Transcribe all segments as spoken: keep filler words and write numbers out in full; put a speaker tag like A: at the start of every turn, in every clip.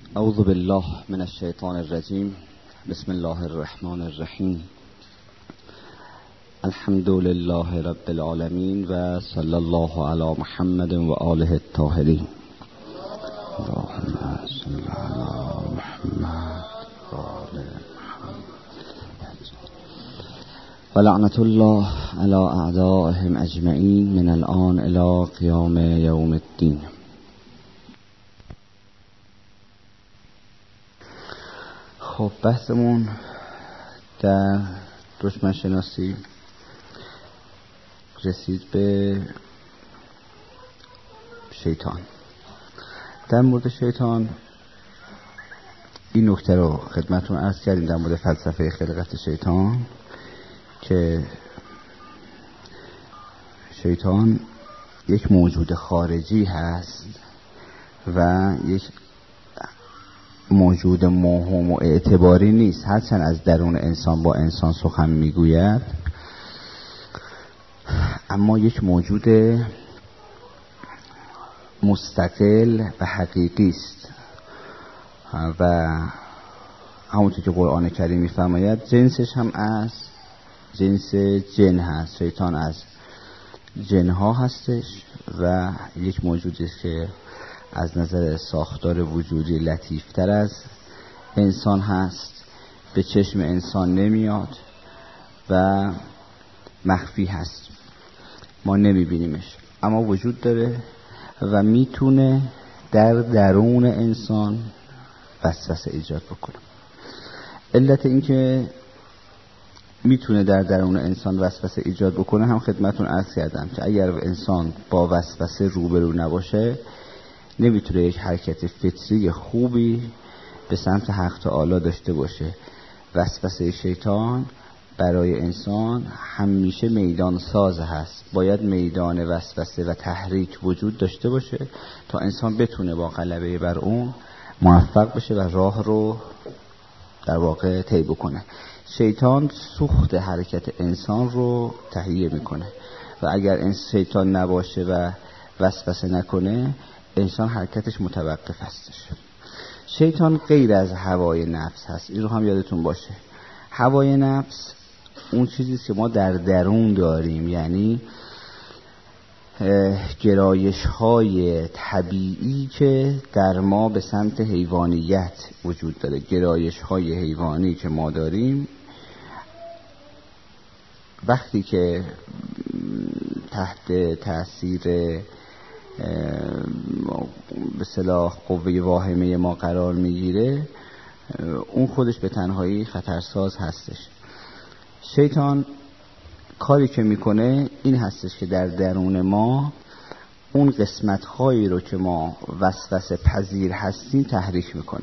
A: اعوذ بالله من الشیطان الرجیم. بسم الله الرحمن الرحیم. الحمد لله رب العالمین و صلی الله علی محمد و آله الطاهرین. اللهم صل علی محمد و آل محمد و لعنت الله علی اعدائهم اجمعین من الان الی قیام یوم الدین. خب بحثمون در دشمن شناسی رسید به شیطان. در مورد شیطان این نکته رو خدمتتون عرض کردیم در مورد فلسفه خلقت شیطان که شیطان یک موجود خارجی هست و یک موجود موهوم و اعتباری نیست، هرچند از درون انسان با انسان سخن میگوید، اما یک موجود مستقل و حقیقی است و همونطور که قرآن کریم میفرماید جنسش هم از جنس جن هست. شیطان از جنها هستش و یک موجودی است که از نظر ساختار وجودی لطیفتر از انسان هست، به چشم انسان نمیاد و مخفی هست، ما نمیبینیمش، اما وجود داره و میتونه در درون انسان وسوسه ایجاد بکنه. علت این که میتونه در درون انسان وسوسه ایجاد بکنه هم خدمتون عرض کردم که اگر انسان با وسوسه روبرو نباشه نمیتونه یک حرکت فطری خوبی به سمت حق تعالی داشته باشه. وسوسه شیطان برای انسان همیشه میدان ساز هست، باید میدان وسوسه و تحریک وجود داشته باشه تا انسان بتونه با غلبه بر اون موفق بشه و راه رو در واقع طی بکنه. شیطان سوخت حرکت انسان رو تهیه میکنه و اگر این شیطان نباشه و وسوسه نکنه انسان حرکتش متوقف هستش. شیطان غیر از هوای نفس هست، این رو هم یادتون باشه. هوای نفس اون چیزیست که ما در درون داریم، یعنی گرایش های طبیعی که در ما به سمت حیوانیت وجود داره. گرایش های حیوانی که ما داریم وقتی که تحت تأثیر به اصطلاح قوه واهمه ما قرار میگیره اون خودش به تنهایی خطرساز هستش. شیطان کاری که میکنه این هستش که در درون ما اون قسمت هایی رو که ما وسوسه پذیر هستیم تحریک میکنه.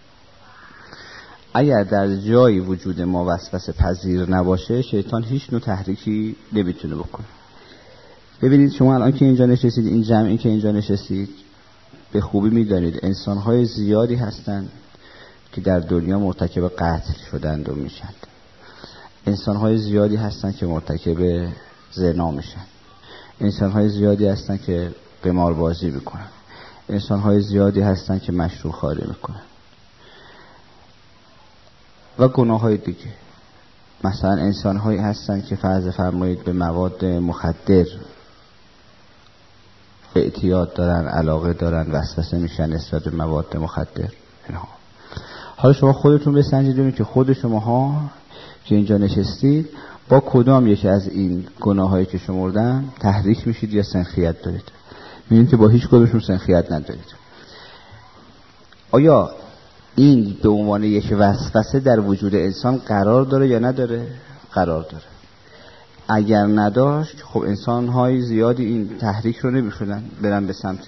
A: اگر در جای وجود ما وسوسه پذیر نباشه شیطان هیچ نوع تحریکی نمیتونه بکنه. ببینید شما الان که اینجا نشستید، این جمعی که اینجا نشستید، به خوبی میدانید انسان‌های زیادی هستند که در دنیا مرتکب قتل شدند و میشند. انسان‌های زیادی هستند که مرتکب زنا میشن. انسان‌های زیادی هستند که قماربازی میکنن. انسان‌های زیادی هستند که مشروب خواری میکنن و گناه‌های دیگه. مثلا انسان‌هایی هستند که فرض فرمایید به مواد مخدر اعتیاد دارن، علاقه دارن، وسوسه میشن نسبت به مواد مخدر. اینها. حالا شما خودتون بسنجید ببینید که خود شماها که اینجا نشستید با کدام یکی از این گناهایی که شمردم تحریک میشید یا سنخیت دارید؟ میبینید که با هیچ کدومشون سنخیت ندارید. آیا این به عنوان یک وسوسه در وجود انسان قرار داره یا نداره؟ قرار داره. اگر نداشت خب انسان‌های زیادی این تحریک رو نمی‌شدن برن به سمت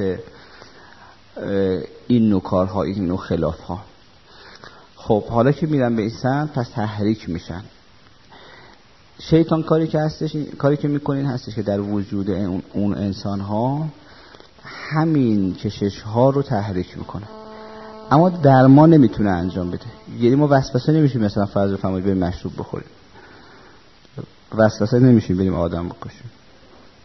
A: این نوع کارها، این نوع خلاف‌ها. خب حالا که میرن به این سمت پس تحریک میشن. شیطان کاری که هستش، کاری که میکنه این هستش که در وجود اون انسان‌ها همین کشش‌ها رو تحریک میکنه، اما در ما نمیتونه انجام بده. یعنی ما وسوسه نمیشیم مثلا فرض فرمایید بریم مشروب بخوریم، وسوسه نمیشیم بریم آدم بکشیم،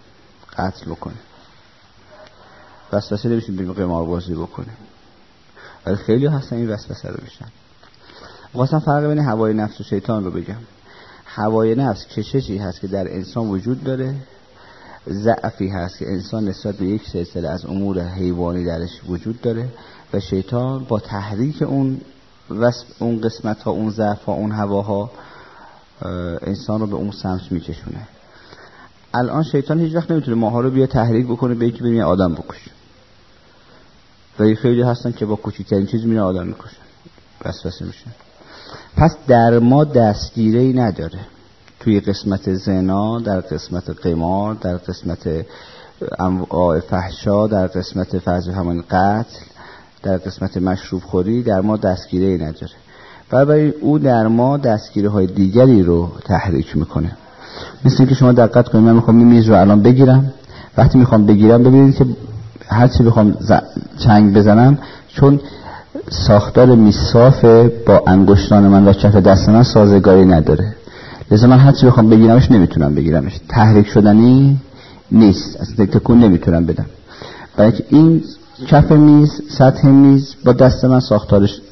A: قتل بکنیم، وسوسه نمیشیم بریم قماربازی بکنیم، ولی خیلی هستن این وسوسه رو میشن. خواستم فرق بین هوای نفس و شیطان رو بگم. هوای نفس کششی هست که در انسان وجود داره، ضعفی هست که انسان نسبت به یک سلسله از امور حیوانی درش وجود داره، و شیطان با تحریک اون وسط اون قسمت ها، اون ضعف ها، اون هواها انسان رو به اون سمت میکشونه. الان شیطان هیچ وقت نمیتونه ماها رو بیا تحریک بکنه به اینکه بریم آدم بکشیم، ولی خیلی هستن که با کوچکترین چیز میرن آدم میکشن، وسوسه میشن. پس در ما دستگیری نداره توی قسمت زنا، در قسمت قمار، در قسمت انواع فحشا، در قسمت فرض همون قتل، در قسمت مشروب خوری در ما دستگیری نداره. برای او در ما دستگیری های دیگری رو تحریک میکنه. مثل که شما دقت کنید، من میخوام این میز رو الان بگیرم، وقتی میخوام بگیرم ببینید که هر چی بخوام ز... چنگ بزنم، چون ساختار میز صافه، با انگشتان من و کف دست من سازگاری نداره، لذا من هر چی بخوام بگیرمش نمیتونم بگیرمش، تحریک شدنی نیست، اصلا تکون نمیتونم بدم، برای که این کف میز، سطح میز با دست من ساختارش،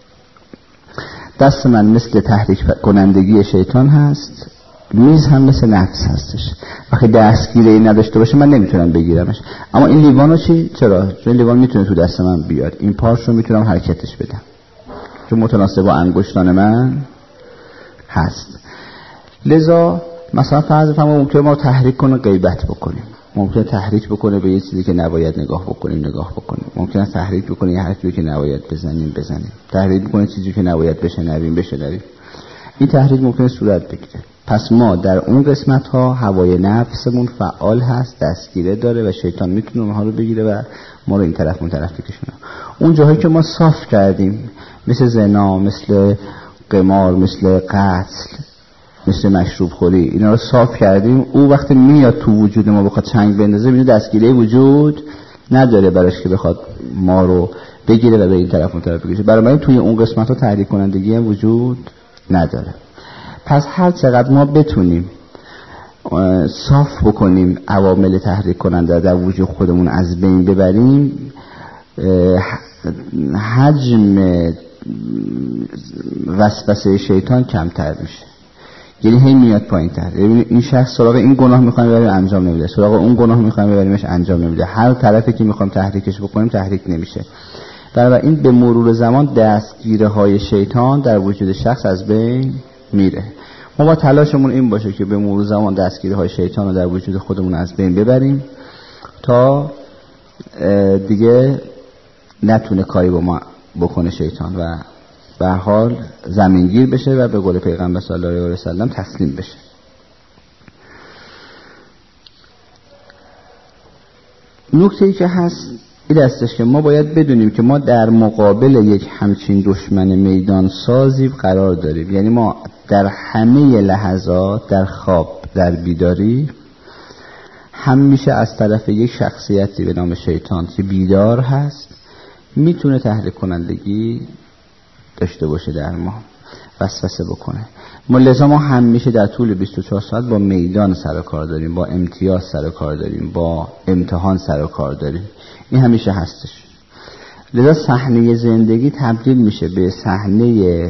A: دست من مثل تحریک کنندگی شیطان هست، میز هم مثل نفس هستش. وقتی دستگیری نداشته باشه من نمیتونم بگیرمش. اما این لیوان رو چی؟ چرا؟ چون این لیوان میتونه تو دست من بیاد، این پارچ رو میتونم حرکتش بدم چون متناسب با انگشتان من هست. لذا مثلا فرض بفرمایید ممکنه ما تحریک کنه غیبت بکنیم، ممکنه تحریک بکنه به یه چیزی که نباید نگاه بکنیم نگاه بکنیم، ممکنه تحریک بکنه یه حرفی که نباید بزنیم بزنیم، تحریک بکنه چیزی که نباید بشنویم بشنویم. این تحریک ممکنه صورت بگیره. پس ما در اون قسمت ها هوای نفسمون فعال هست، دستگیره داره و شیطان میتونه اونها رو بگیره و ما رو این طرف اون طرف بکشونه. اون جاهایی که ما صاف کردیم، مثل زنا، مثل قمار، مثل قتل، مثل مشروب خوری، اینا رو صاف کردیم، او وقتی میاد تو وجود ما بخواد چنگ بندازه، میبینه دستگیره وجود نداره براش که بخواد ما رو بگیره و به این طرف اون طرف بکشه. برای من توی اون قسمت ها تحریک کنندگی هم وجود نداره. پس هر چقدر ما بتونیم صاف بکنیم عوامل تحریک کننده در وجود خودمون از بین ببریم، حجم وسوسه شیطان کمتر میشه. یعنی هی میاد پایین تر. این شخص سراغ این گناه میخوایم ببریم انجام نمیده، سراغ اون گناه میخوایم ببریمش انجام نمیده، هر طرفی که میخوایم تحریکش بکنیم تحریک نمیشه. بنابراین به مرور زمان دستگیره های شیطان در وجود شخص از بین میره. ما با تلاشمون این باشه که به مرور زمان دستگیره های شیطان رو در وجود خودمون از بین ببریم تا دیگه نتونه کاری با ما بکنه شیطان و به هر حال زمینگیر بشه و به قول پیغمبر صلی الله علیه و سلم تسلیم بشه. نکته ای که هست این هستش که ما باید بدونیم که ما در مقابل یک همچین دشمن میدان سازی قرار داریم. یعنی ما در همه لحظات، در خواب، در بیداری، همیشه از طرف یک شخصیتی به نام شیطان که بیدار هست میتونه تحریک کنندگی داشته باشه در ما، وسوسه بکنه. ما لذا ما همیشه در طول بیست و چهار ساعت با میدان سر و کار داریم، با امتیاز سر و کار داریم، با امتحان سر و کار داریم. این همیشه هستش. لذا صحنه زندگی تبدیل میشه به صحنه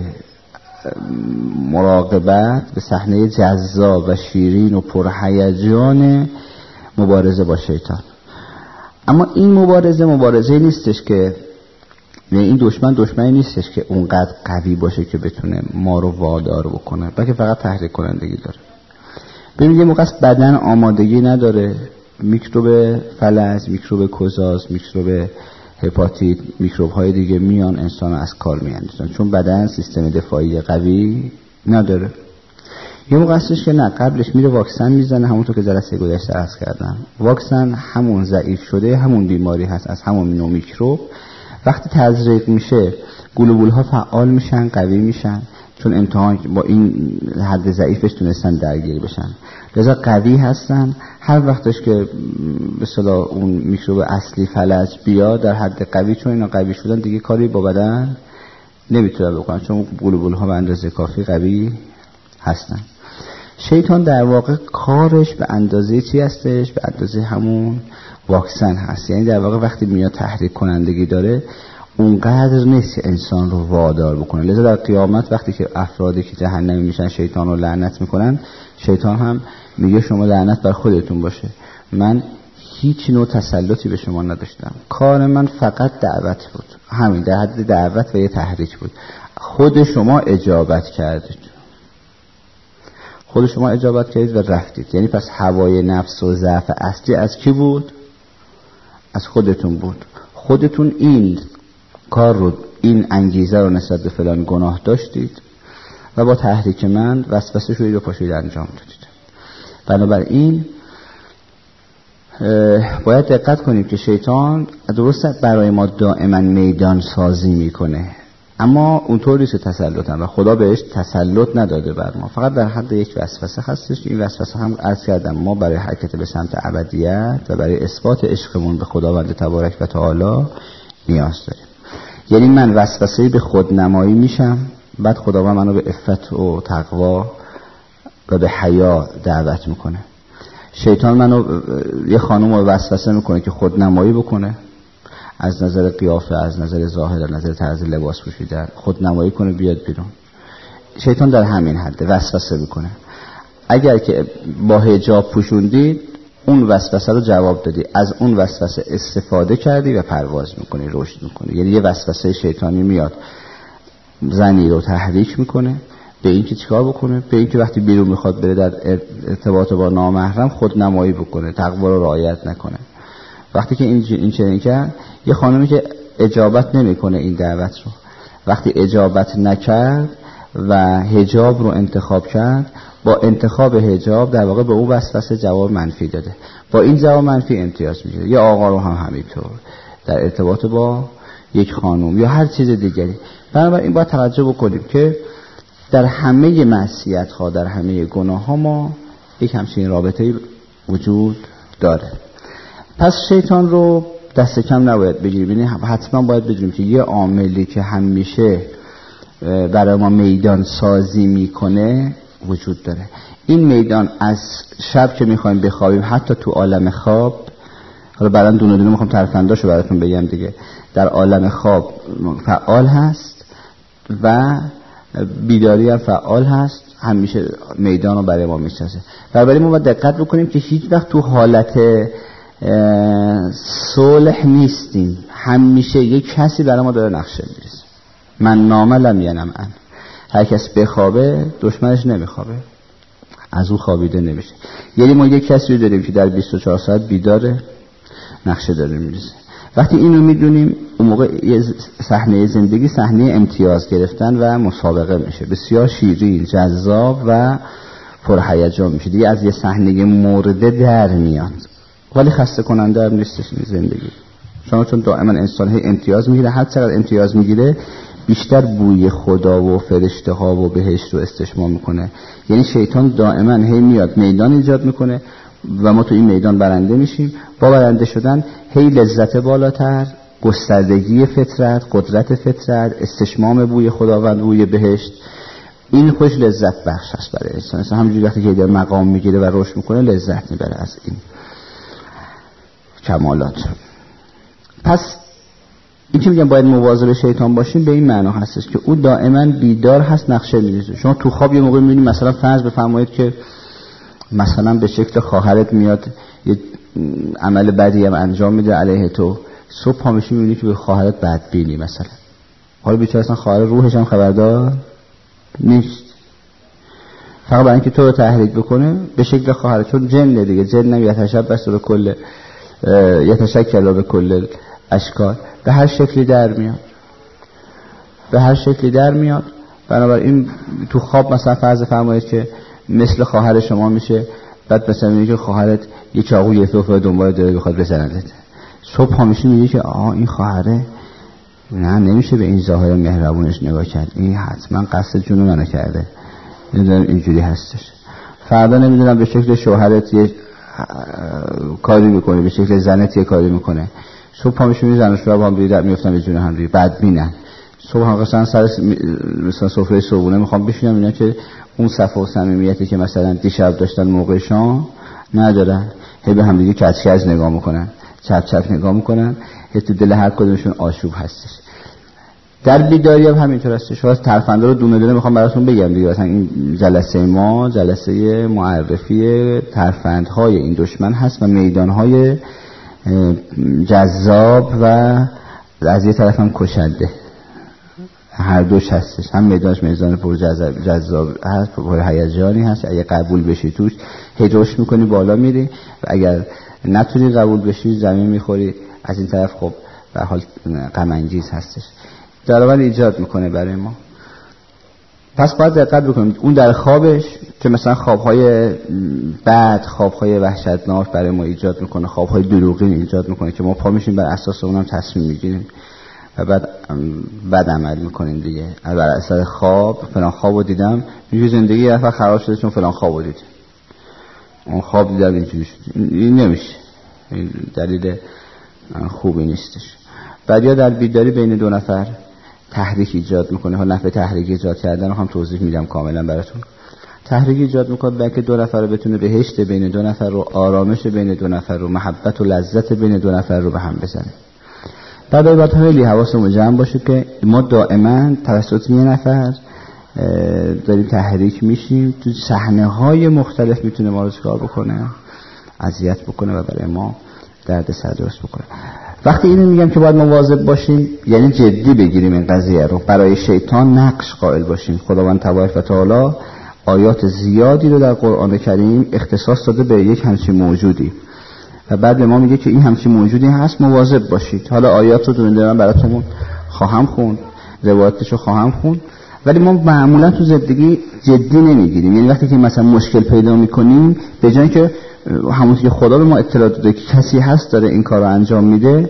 A: مراقبت، به صحنه جذاب و شیرین و پرهیجان مبارزه با شیطان. اما این مبارزه مبارزه نیستش که این دشمن دشمنی نیستش که اونقدر قوی باشه که بتونه ما رو وادار بکنه، بلکه فقط تحریک کنندگی داره. ببینید یه موقع بدن آمادگی نداره، میکروب فلج، میکروب کوزاز، میکروب هپاتیت، میکروب های دیگه میان انسان رو از کار میاندازن چون بدن سیستم دفاعی قوی نداره. یه موقع هستش که نه، قبلش میره واکسن میزنه، همونطور که جلسه گذشته عرض کردم، واکسن همون ضعیف شده همون بیماری هست از همون نوع میکروب. وقتی تزریق میشه گلوبول ها فعال میشن، قوی میشن، چون امتحان با این حد ضعیفش تونستن درگیر بشن، لذا قوی هستن. هر وقتش که به اصطلاح اون میکروب اصلی فلج بیاد در حد قوی، چون اینا قوی شدن دیگه کاری با بدن نمیتونه بکنن چون گلوبول ها به اندازه کافی قوی هستن. شیطان در واقع کارش به اندازه چی هستش؟ به اندازه همون واکسن هست. یعنی در واقع وقتی میاد تحریک کنندگی داره، اونقدر نیست که انسان رو وادار بکنه. لذا در قیامت وقتی که افرادی که جهنمی میشن شیطان رو لعنت میکنن، شیطان هم میگه شما لعنت بر خودتون باشه، من هیچ نوع تسلطی به شما نداشتم، کار من فقط دعوت بود، همین در حد دعوت و یه تحریک بود، خود شما اجابت کردید، خود شما اجابت کردید و رفتید. یعنی پس هوای نفس و ضعف اصلی از کی بود؟ از خودتون بود. خودتون این کار رو، این انگیزه رو نسبت به فلان گناه داشتید و با تحریک من وسوسه شدید و پاشید انجام دادید. بنابراین باید دقت کنیم که شیطان درست برای ما دائما میدان سازی میکنه، اما اونطوری که تسلط هم و خدا بهش تسلط نداده بر ما، فقط در حد یک وسوسه هستش. این وسوسه هم عرض کردم ما برای حرکت به سمت ابدیت و برای اثبات عشقمون به خداوند تبارک و تعالی نیاز داریم. یعنی من وسوسه به خودنمایی میشم، بعد خداوند منو به عفت و تقوا و به حیا دعوت میکنه. شیطان منو یه خانم رو وسوسه میکنه که خودنمایی بکنه، از نظر قیافه، از نظر ظاهر، از نظر طرز لباس پوشیدن خودنمایی کنه بیاد بیرون. شیطان در همین حد وسوسه میکنه. اگر که با حجاب پوشوندید اون وسوسه رو جواب دادی، از اون وسوسه استفاده کردی و پرواز میکنی، رشد میکنی. یعنی یه وسوسه شیطانی میاد زنی رو تحریک میکنه به این که چیکار بکنه، به این که وقتی بیرون میخواد بره در ارتباط با نامحرم خودنمایی بکنه، تقوا رو رعایت نکنه. وقتی که این این چنین کرد، یه خانمی که اجابت نمیکنه این دعوت رو، وقتی اجابت نکرد و حجاب رو انتخاب کرد، با انتخاب حجاب در واقع به اون وسوسه جواب منفی داده، با این جواب منفی امتیاز میگیره. یا آقا رو هم همینطور در ارتباط با یک خانم یا هر چیز دیگری. بنابراین باید توجه بکنیم که در همه معصیت ها، در همه گناه ها ما یک همچین رابطه‌ای وجود داره. پس شیطان رو دست کم نباید بگیریم. یعنی حتما باید بدونیم که یه عاملی که همیشه برای ما میدان سازی میکنه وجود داره. این میدان از شب که میخوایم بخوابیم، حتی تو عالم خواب، حالا بعدا دونه دونه میخوام ترفنداشو براتون بگم دیگه، در عالم خواب فعال هست و بیداری هم فعال هست، همیشه میدان رو برای ما میسازه. برای ما باید دقت بکنیم که هیچ وقت تو حالت صلح نیستیم، همیشه یک کسی برای ما داره نقشه میریزه. من نامه لم ینم ان، هر کس بخوابه دشمنش نمیخوابه، از اون خوابیده نمیشه. یعنی ما یک کسی رو داریم که در بیست و چهار ساعت بیداره، نقشه داره میریزه. وقتی اینو میدونیم، اون موقع یه صحنه زندگی صحنه امتیاز گرفتن و مسابقه میشه، بسیار شیرین، جذاب و پرهیجان میشه دیگه، از یه صحنه مرده در میاد، ولی خسته کننده هم نیستش این زندگی. شما چون دائما انسان هی امتیاز میگیره، هر چقدر امتیاز میگیره بیشتر بوی خدا و فرشته ها و بهشت رو استشمام میکنه. یعنی شیطان دائما هی میاد میدان ایجاد میکنه و ما تو این میدان برنده میشیم. با برنده شدن هی لذت بالاتر، گستردگی فطرت، قدرت فطرت، استشمام بوی خداوند، بوی بهشت، این خوش لذت بخش است برای انسان. مثلا همونجوری وقتی که در مقام میگیره و رشد میکنه لذت میبره از این کمالات. پس این که میگم باید مواظب شیطان باشیم به این معنا هستش که او دائما بیدار هست، نقشه میریزه. شما تو خواب یه موقع میبینید، مثلا فرض بفرمایید که مثلا به شکل خواهرت میاد یه عمل بدی هم انجام میده علیه تو، صبح پا میشی میبینی که به خواهرت بدبینی مثلا، حالا بیچاره اصلا خواهر روحش هم خبردار نیست، فقط برای اینکه تو رو تحریک بکنه به شکل خواهرت، چون جن دیگه، جن هم یتشبث به کل یتشکل به کل اشکال، به هر شکلی در میاد، به هر شکلی در میاد. بنابراین تو خواب مثلا فرض فرمایید که مثل خواهر شما میشه، بعد مثلا میگه که خواهرت یه چاقو یه توفه دنبال داره بخواد بزنندت، صبح همیشه میگه که آها این خواهره، نه نمیشه به این ظاهر مهربونش نگاه کرد، این حتما قصد جون منو کرده، نمیدونم اینجوری هستش. فردا نمیدونم به شکل شوهرت یه کاری میکنه، به شکل زنت یه کاری میکنه، صبح همیشه میگه زنش رو با هم دیگه میافتن به جون هم دیگه، بعد بینن. صبح هم مثلا سر مثلا سفره صبحونه میخوام بشینم، اینا که اون صفا و صمیمیتی که مثلا دیشب داشتن موقع شام ندارن، هی به هم دیگه کچ کچ نگاه میکنن، چپ چپ نگاه میکنن، که تو دل هر کدومشون آشوب هستش. در بیداری هم همینطور هستش. شما ترفندا رو دونه دونه میخوام براتون بگم دیگه. مثلا این جلسه ما جلسه معرفی ترفندهای این دشمن هست و میدانهای جذاب و از یه طرف هم کشنده، هر دوش هستش. هم میدانش میدان پر جذاب هست، پر هیجانی هست، اگه قبول بشی توش هی رشد میکنی بالا میری و اگر نتونی قبول بشی زمین میخوری. از این طرف خب به حال غم انگیز هستش، دراول ایجاد میکنه برای ما. پس باید دقت بکنیم اون در خوابش که مثلا خوابهای بد، خوابهای وحشتناک برای ما ایجاد میکنه، خوابهای دروغین ایجاد میکنه که ما پا میشیم بر اساس اونم تصمیم میگیریم و بعد بد عمل میکنیم دیگه. بر اساس خواب فلان خوابو دیدم میگه زندگی یه دفعه خراب شده چون فلان خوابو دیدم، اون خواب دیدم اینجوری شد. این نمیشه، این دلیل خوبی نیستش. بعد یا در بیداری بین دو نفر تحریک ایجاد میکنه. ها نفع تحریک ایجاد کردن رو هم توضیح میدم کاملا براتون. تحریک ایجاد میکنه بلکه دو نفر رو بتونه بهشت بین دو نفر رو، آرامش بین دو نفر رو، محبت و لذت بین دو نفر رو به هم بزنه. بعد باید خیلی حواسمون جمع باشه که ما دائما توسط یه نفر داریم تحریک میشیم. تو صحنه های مختلف میتونه ما رو چیکار بکنه؟ اذیت بکنه و برای ما درد سر درست بکنه. وقتی اینو میگم که باید مواظب باشیم، یعنی جدی بگیریم این قضیه رو، برای شیطان نقش قائل باشیم. خداوند تبارک و تعالی آیات زیادی رو در قرآن کریم اختصاص داده به یک همچین موجودی و بعد به ما میگه که این همچین موجودی هست، مواظب باشید. حالا آیات رو دونه من براتون خواهم خوند، روایتشو خواهم خوند، ولی ما معمولا تو زندگی جدی نمیگیریم. یعنی وقتی که مثلا مشکل پیدا میکنیم به جای که همون که خدا به ما اطلاع داده که کسی هست داره این کار رو انجام میده،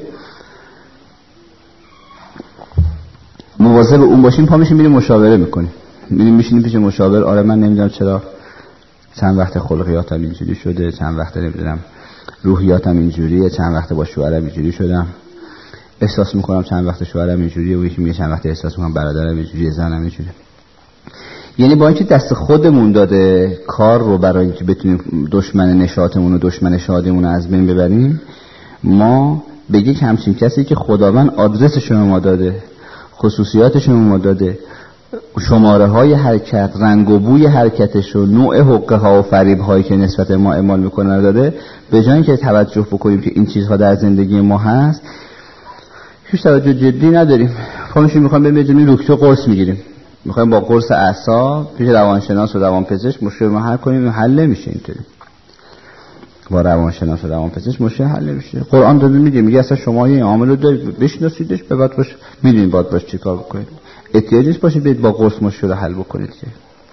A: مواظب اون باشیم، پا میشیم میریم مشاوره میکنیم، میریم میشینیم پیش مشاور. آره من نمیدونم چرا چند وقت خلقیاتم اینجوری شده، چند وقت نمیدونم روحیاتم اینجوریه، چند وقت با شوهرم اینجوری شدم، احساس میکنم چند وقت شوهرم اینجوریه و یکی میگه چند وقت احساس میکنم برادرم اینجوریه، زنم اینجوریه. یعنی با اینکه دست خودمون داده کار رو برای اینکه بتونیم دشمن نشاطمون و دشمن شادیمون رو از بین ببریم، ما به یک همچین کسی که خداوند آدرسش رو ما داده، خصوصیاتش رو ما داده، شماره های حرکت، رنگ و بوی حرکتش و نوع حقه ها و فریب هایی که نسبت ما اعمال میکنه داده، به جای اینکه توجه بکنیم که این چیزها در زندگی ما هست، هیچ توجه جدی نداریم. خودمون میخوام بریم دکتر قرص میگیریم، میخوایم با قرص اعصاب پیش روانشناس و روانپزشک مشکل ما حل کنیم، حل نمیشه. اینطوری با روانشناس و روانپزشک مشکل حل نمیشه. قرآن داده میگه میگه اصلا شما یه عامل رو دارید بشناسیدش، به بعد باش میدونید باید باش چیکار بکنید. احتیاج نیست باشید برید با قرص مشکل رو حل بکنید که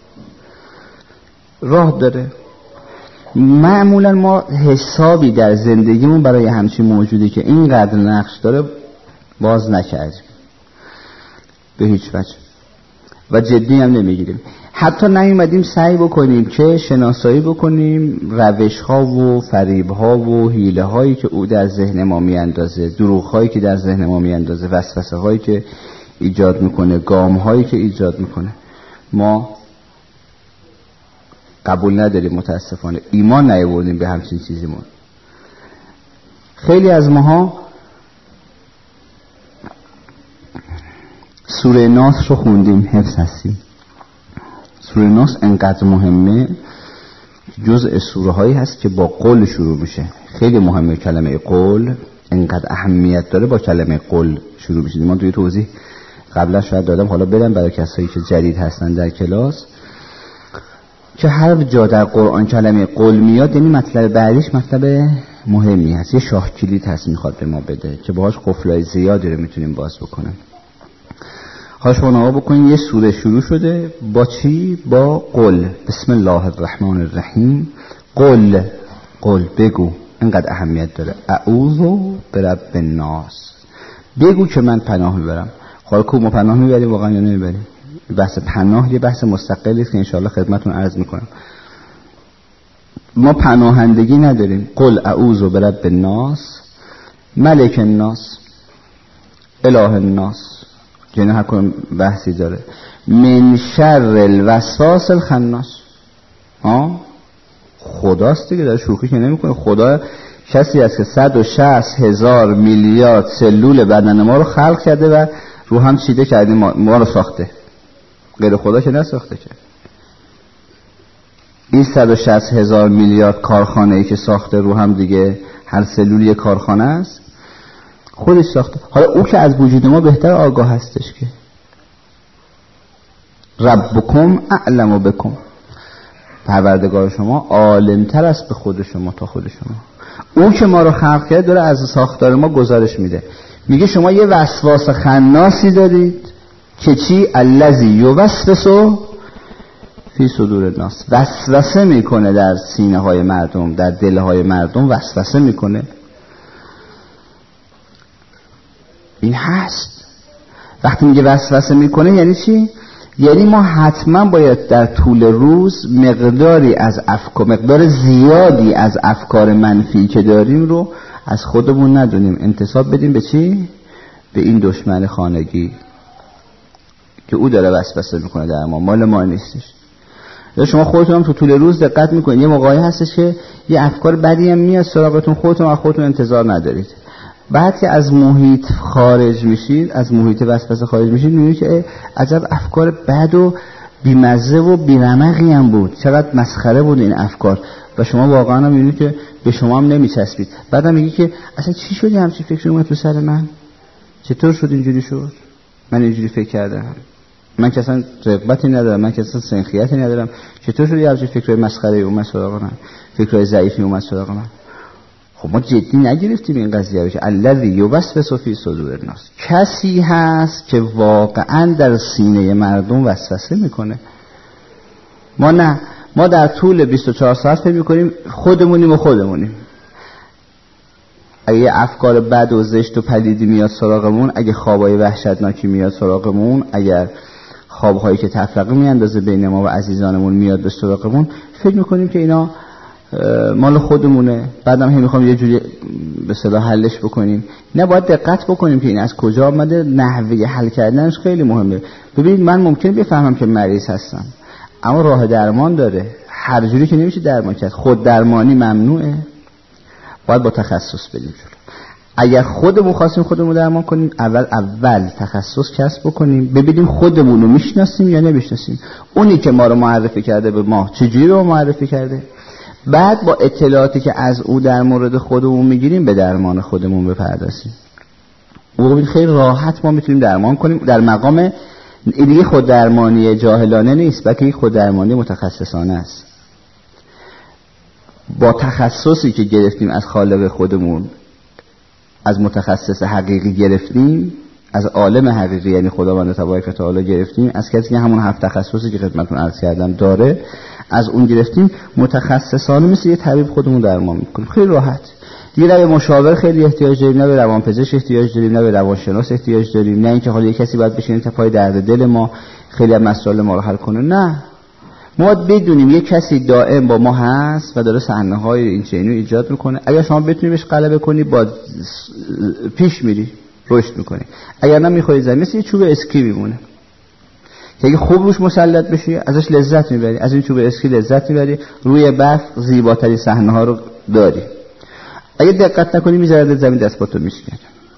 A: راه داره. معمولا ما حسابی در زندگیمون برای همچین موجودی که اینقدر نقش داره باز نکردیم به هیچ وجه و جدی هم نمیگیریم. حتی نیومدیم سعی بکنیم که شناسایی بکنیم روش ها و فریب ها و حیله هایی که او در ذهن ما میاندازه، دروغ هایی که در ذهن ما میاندازه، وسوسه هایی که ایجاد میکنه، گام هایی که ایجاد میکنه. ما قبول نداریم، متاسفانه ایمان نیاوردیم به همچین چیزی. ما خیلی از ماها سوره ناس رو خوندیم، حفظ هستیم. سوره ناس انقدر مهمه، جزء سوره هایی هست که با قول شروع میشه. خیلی مهمه کلمه قول، انقدر اهمیت داره با کلمه قول شروع میشه. من توی توضیح قبلا شاید دادم، حالا بدم برای کسایی که جدید هستن در کلاس، که هر جا در قرآن کلمه قول میاد یعنی مطلب بعدیش مطلب مهمی هست، یه شاه کلید هست میخواد به ما بده که باهاش قفلای زیادی رو میتونیم باز بکنیم. حالا شما نگاه بکنید یه سوره شروع شده با چی؟ با قل. بسم الله الرحمن الرحیم. قل، قل بگو، اینقدر اهمیت داره. اعوذ برب الناس، بگو که من پناه میبرم. حالا کو ما پناه میبریم واقعا یا نمیبریم؟ بحث پناه یه بحث مستقلی است که انشاءالله خدمتتون عرض میکنم. ما پناهندگی نداریم. قل اعوذ برب الناس، ملک الناس، اله الناس، یعنی هر کدوم بحثی داره. من شر الوسواس الخناس، ها خداست دیگه، داره شوخی که نمیکنه. خدا کسی است که صد و شصت هزار میلیارد سلول بدن ما رو خلق کرده و رو هم چیده کرده، ما, ما رو ساخته. غیر خدا که نساخته کرد. این صد و شصت هزار میلیارد کارخانه ای که ساخته رو هم دیگه، هر سلول یک کارخانه است، خودش ساخته. حالا او که از وجود ما بهتر آگاه هستش که ربکم اعلم بکم، پروردگار شما عالمتر است به خود شما تا خود شما. او که ما رو خلق کرده داره از ساختار ما گزارش میده، میگه شما یه وسواس خناسی دارید که چی؟ الذی یوسوس فی صدور الناس، وسوسه میکنه در سینه های مردم، در دل های مردم وسوسه میکنه. این هست. وقتی میگه وسوسه میکنه یعنی چی؟ یعنی ما حتما باید در طول روز مقداری از افکار، مقدار زیادی از افکار منفی که داریم رو از خودمون ندونیم، انتساب بدیم به چی؟ به این دشمن خانگی که او داره وسوسه میکنه در ما، مال ما نیستش. یا شما خودتون هم تو طول روز دقت میکنید، یه موقعی هستش که یه افکار بدی هم میاد سراغتون، خودتون از خودتون انتظار ندارید. بعد که از محیط خارج میشید، از محیط وسوسه خارج میشید، میبینید که عجب افکار بد و بیمزه و بیرمقی هم بود، چقدر مسخره بود این افکار، و شما واقعا هم میبینید که به شما هم نمیچسبید. بعدم میگی که اصلا چی شدی همچین فکری اومد تو سر من؟ چطور شد اینجوری شد؟ من اینجوری فکر کردم، من که اصلا رغبتی ندارم، من که اصلا سنخیتی ندارم، چطور شد همچین فکرای مسخره اومد سراغ من، فکرای ضعیفی اومد سراغ من؟ خب ما جدی نگرفتیم این قضیه رو که الذی یوسوس فی صدور الناس، کسی هست که واقعا در سینه مردم وسوسه میکنه. ما نه، ما در طول بیست و چهار ساعت فکر میکنیم خودمونیم و خودمونیم. اگه افکار بد و زشت و پلیدی میاد سراغمون، اگه خوابای وحشتناکی میاد سراغمون، اگر خوابهایی که تفرقه میاندازه بین ما و عزیزانمون میاد به سراغمون، فکر میکنیم که اینا مال خودمونه. بعدم هم میخوام یه جوری به اصطلاح حلش بکنیم. نه، باید دقت بکنیم که این از کجا آمده، نحوه حل کردنش خیلی مهمه. ببینید من ممکنه بفهمم که مریض هستم، اما راه درمان داره. هر جوری که نمیشه درمان کرد، خود درمانی ممنوعه، باید با تخصص بریم جلو. اگر خودمون خواستیم خودمون درمان کنیم، اول اول تخصص کسب بکنیم، ببینیم خودمون رو میشناسیم یا نمیشناسیم، اونی که ما رو معرفی کرده به ما چجوری رو معرفی کرده، بعد با اطلاعاتی که از او در مورد خودمون میگیریم به درمان خودمون بپردازیم. او خیلی راحت ما میتونیم درمان کنیم. در مقام این دیگه خود درمانی جاهلانه نیست، بلکه خود درمانی متخصصانه است. با تخصصی که گرفتیم از خالق خودمون، از متخصص حقیقی گرفتیم، از عالم حقیقی یعنی خداوند تبارک و تعالی گرفتیم، از کسی که همون هفت تخصصی که خدمتتون عرض کردم داره، از اون گرفتیم، متخصصانه مثل یه طبیب خودمون درمان میکنیم خیلی راحت. دیگه نه به مشاور خیلی احتیاج داریم، نه به روانپزشک احتیاج داریم، نه به روانشناس احتیاج داریم، نه اینکه حالا یه کسی باید بشینه تا پای درد دل ما خیلی از مسائل ما رو حل کنه. نه، ما بدونیم یه کسی دائم با ما هست و داره صحنه‌های این چنینی ایجاد میکنه. اگر شما بتونی بهش غلبه کنی، با پیش میری، رشد میکنی. اگر نه میخوری زمین، مثل یه چوب اسکی میمونه که اگه خوب روش مسلط بشی ازش لذت میبری، از این چوب اسکی لذت میبری، روی برف زیباترین صحنه ها رو داری. اگه دقت نکنی میذاره زمین دست با تو میشکنه.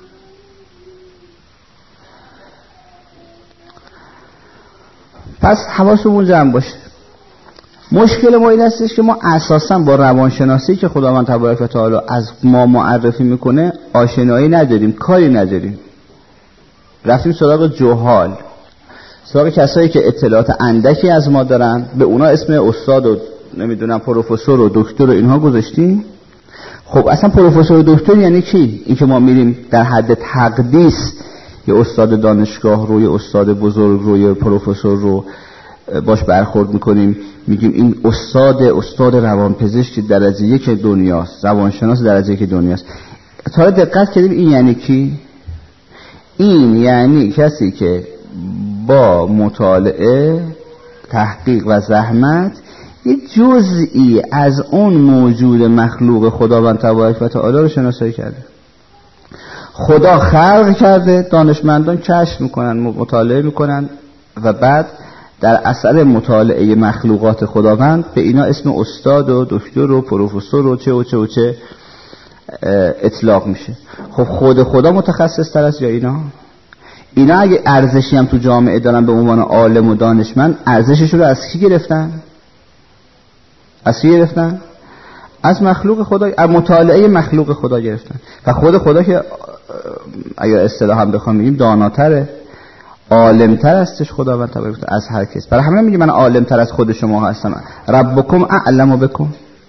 A: پس حواسمون جمع باشه. مشکل ما این هستش که ما اساسا با روانشناسی که خداوند تبارک و تعالی از ما معرفی میکنه آشنایی نداریم، کاری نداریم. رفتیم سراغ جهال، سراغ کسایی که اطلاعات اندکی از ما دارن، به اونا اسم استاد و نمیدونم پروفسور و دکتر و اینها گذاشتیم. خب اصلا پروفسور و دکتر یعنی کی؟ این که ما میریم در حد تقدیس یه استاد دانشگاه رو، یه استاد بزرگ رو، یه پروفسور رو باش برخورد میکنیم، میگیم این استاد استاد روانپزشک درجه یک دنیاست، روانشناس درجه یک دنیاست. تا دقت کردیم این یعنی کی؟ این یعنی کسی که با مطالعه، تحقیق و زحمت یه جزئی از اون موجود مخلوق خداوند تبارک و تعالی رو شناسایی کرده. خدا خلق کرده، دانشمندان کشف میکنن، مطالعه میکنن و بعد در اثر مطالعه مخلوقات خداوند به اینا اسم استاد و دکتر و پروفسور و چه و چه و چه اطلاق میشه. خب خود خدا متخصص تر است یا اینا؟ اینا اگه ارزشی هم تو جامعه دارن به عنوان عالم و دانشمند، ارزشش رو از کی گرفتن؟ از کی گرفتن؟ از مخلوق خدا، از مطالعه مخلوق خدا گرفتن. و خود خدا که اگر اصطلاح هم بخوام بگیم داناتره، عالمتر هستش خداوند تبارک و تعالی از هر کس. برای همین میگه من عالمتر از خود شما هستم. ربکم اعلم بکم.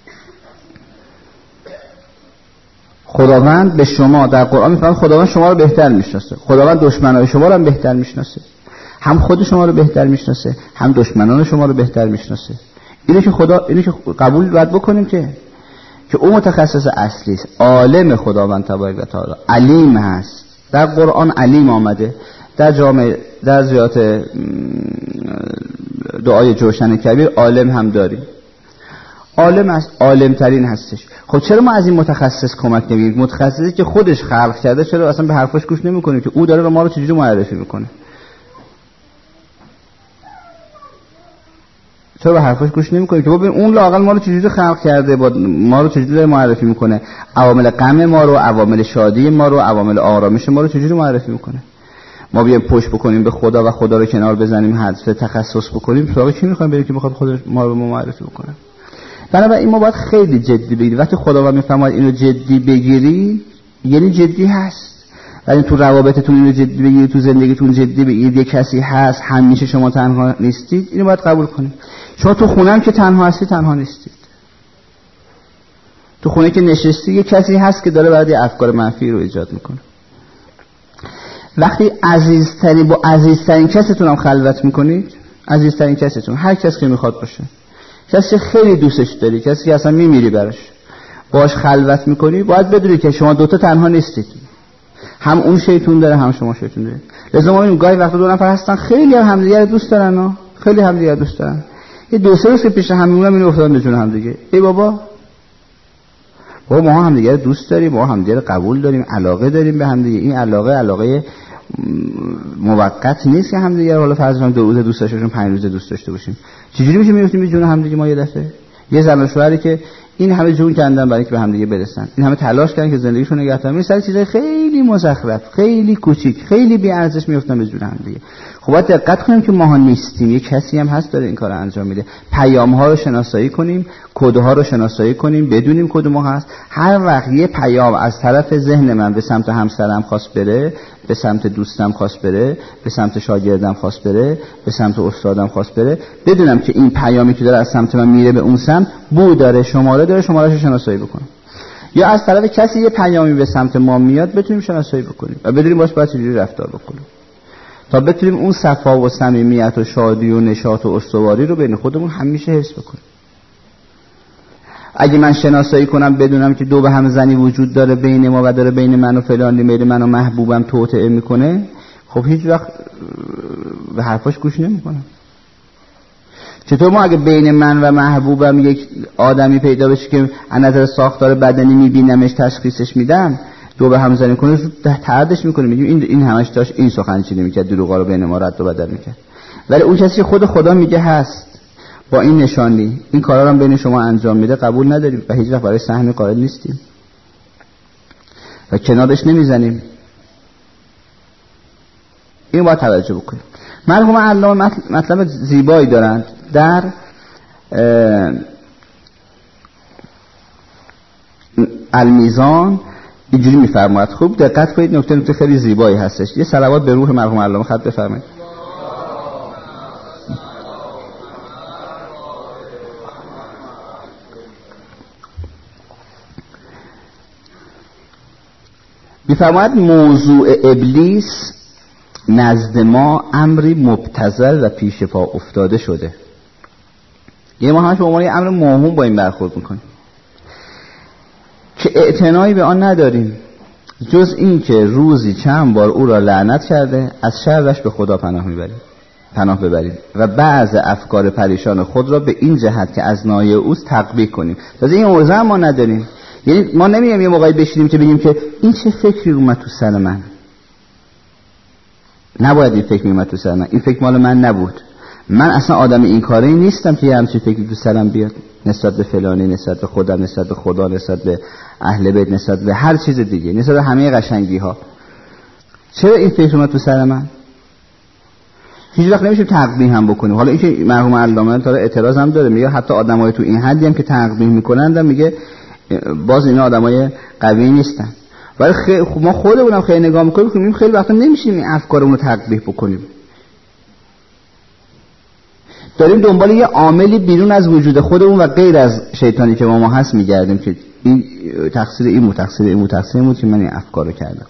A: خداوند به شما در قرآن میفرماید خداوند شما رو بهتر میشناسه. خداوند دشمنان شما رو هم بهتر میشناسه. هم خود شما رو بهتر میشناسه، هم دشمنان شما رو بهتر میشناسه. اینو که خدا اینو که قبول باید بکنیم که که او متخصص اصلی است. عالم خداوند تبارک و تعالی علیم هست. در قرآن علیم آمده، در جامعه در زیات دعای جوشن کبیر عالم هم داریم. عالم است، عالم ترین هستش. خب چرا ما از این متخصص کمک نمیگیریم؟ متخصصی که خودش خلق کرده چرا اصلا به حرفش گوش نمیکنیم که او داره ما رو چجوری معرفی میکنه؟ چرا به حرفش گوش نمیکنیم که ببین اون لااقل ما رو چجوری خلق کرده، با ما رو چجوری معرفی میکنه، عوامل غم ما رو، عوامل شادی ما رو، عوامل آرامش ما رو چجوری معرفی میکنه؟ ما بیایم پشت بکنیم به خدا و خدا رو کنار بزنیم، حذف تخصص بکنیم، سراغ کی میخوایم بریم که میخواد خودش ما رو معرفی بکنه؟ بنابراین ما باید خیلی جدی بگیریم. وقتی خداوند میفرماید اینو جدی بگیری یعنی جدی هست. ولی تو روابطتون اینو جدی بگیرید، تو زندگیتون جدی بگیرید، یک کسی هست، همیشه شما تنها نیستید، اینو باید قبول کنید. شما تو خونه هم که تنها هستی تنها نیستید. تو خونه که نشستی یک کسی هست که داره برای افکار منفی رو ایجاد میکنه. وقتی عزیزترین با عزیزترین کستون هم خلوت میکنید، عزیزترین کستون هر کس که میخواد باشه، کسی خیلی دوستش داری، کسی که اصلا میمیری براش، باش خلوت میکنی، باید بدونی که شما دوتا تنها نیستید. هم اون شیطون داره هم شما شیطون داره. لذا ما میگیم گاهی وقتا دو نفر هستن خیلی هم همدیگه رو دوست دارن ها، خیلی همدیگه رو دوست دارن، یه دو سه روز که پیش هم میمونن اینو افتادن به جون همدیگه. ای بابا بابا ما همدیگه رو دوست داریم، ما همدیگه رو قبول داریم، علاقه داریم به همدیگه. این علاقه علاقه موقت نیست که همدیگه رو حالا فرض کنیم دو روز دوست داشتیم، پنج روز دوست داشته باشیم. چجوری میشه میفتیم به جون همدیگه ما یه دفعه؟ یه زن و شوهری که این همه جون کندن برای اینکه به هم دیگه برسن، این همه تلاش کردن که زندگیشون نگه دارن، مثلا چیزای خیلی مزخرف، خیلی کوچیک، خیلی بی ارزش میافتن به جون هم دیگه. خب باید دقت کنیم که ما نیستیم، یه کسی هم هست داره این کارو انجام میده. پیام ها رو شناسایی کنیم، کد ها رو شناسایی کنیم، بدونیم کد ما هست. هر وقت یه پیام از طرف ذهن من به سمت همسرم خواست بره، به سمت دوستم خواست بره، به سمت شاگردم خواست بره، به سمت استادم خواست بره، بدونم که این پیامی که داره از سمت من میره به اون سمت بو داره، شماره داره، شماره‌اش رو شناسایی بکنم. یا از طرف کسی یه پیامی به سمت ما میاد بتونیم شناسایی بکنیم و بدونیم باش باید چجوری رفتار بکنیم تا بتونیم اون صفا و صمیمیت و شادی و نشاط و استواری رو بین خودمون همیشه حس بکنیم. اگه من شناسایی کنم بدونم که دو به هم زنی وجود داره بین ما و داره بین من و فلانی، میل من و محبوبم توطئه میکنه، خب هیچ وقت به حرفاش گوش نمیکنم. چطور ما اگه بین من و محبوبم یک آدمی پیدا بشه که از نظر ساختار بدنی میبینمش تشخیصش میدم، دو به هم زنی کنه تردش میکنه، میگیم این این همش داشت این سخنچینی میکرد، دروغا رو بین ما رد و بدل میکرد. ولی اون کسی خود خدا میگه هست با این نشانی این کارا رو هم بین شما انجام میده، قبول نداریم و هیچ وقت برای سهم قائل نیستیم و کنارش نمیزنیم. این باید توجه بکنیم. مرحوم علامه مطلب زیبایی دارند در المیزان، اینجوری میفرماید، خوب دقت کنید، نکته نکته خیلی زیبایی هستش. یه صلوات به روح مرحوم علامه خط بفرمایید. میفرماید موضوع ابلیس نزد ما امری مبتذل و پیش پا افتاده شده. یعنی ما همش به عنوان امر موهوم با این برخورد میکنیم که اعتنایی به آن نداریم جز این که روزی چند بار او را لعنت کرده، از شرش به خدا پناه میبریم پناه ببریم و بعض افکار پریشان خود را به این جهت که از نایه اوست تقبیح کنیم. تازه این عرضه ما نداریم. یعنی ما نمیگیم یه موقعی بشینیم که بگیم که این چه فکری اومد تو سر من، نباید این فکر میومد تو سر من، این فکر مال من نبود، من اصلا آدم این کاری نیستم که یه همچین فکری تو سرم بیاد نسبت به فلانی، نسبت به خودم، نسبت به خدا، نسبت به اهل بیت، نسبت به هر چیز دیگه، نسبت به همه قشنگی ها. چرا این فکر اومد تو سر من؟ هیچ وقت نمیشه تقبیح هم بکنیم. حالا اینکه مرحوم علامه داره اعتراض هم داره، میگه حتی آدمای تو این حدی هم که تقبیح میکنن میگه باز اینا آدمای قوی نیستن. ولی خیلی ما خودمونم خیلی نگاه میکنیم خیلی وقتا نمیشیم این افکارمون رو تقبیح بکنیم. داریم دنبال یه عاملی بیرون از وجود خودمون و غیر از شیطانی که ما ما هست میگردیم که این تقصیر این بود، تقصیر این بود، تقصیر این بود که من این افکار رو کردم.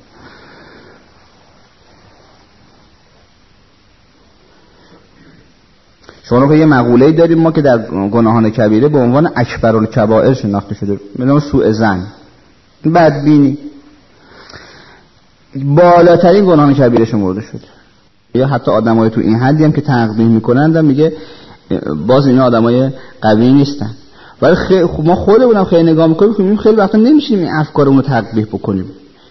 A: شما که یه مقوله‌ای داریم ما که در گناهان کبیره به عنوان اکبرالکبائر شناخته شده، به نام سوء ظن، بدبینی، بالاترین گناهان کبیره شمرده شده. یا حتی آدمای تو این حدی هم که تقبیح میکنن میگه باز اینا آدمای قوی نیستن. ولی خیلی ما خودمونم خیلی نگاه میکنیم خیلی وقتا نمیشیم این افکارمون رو تقبیح بکنیم.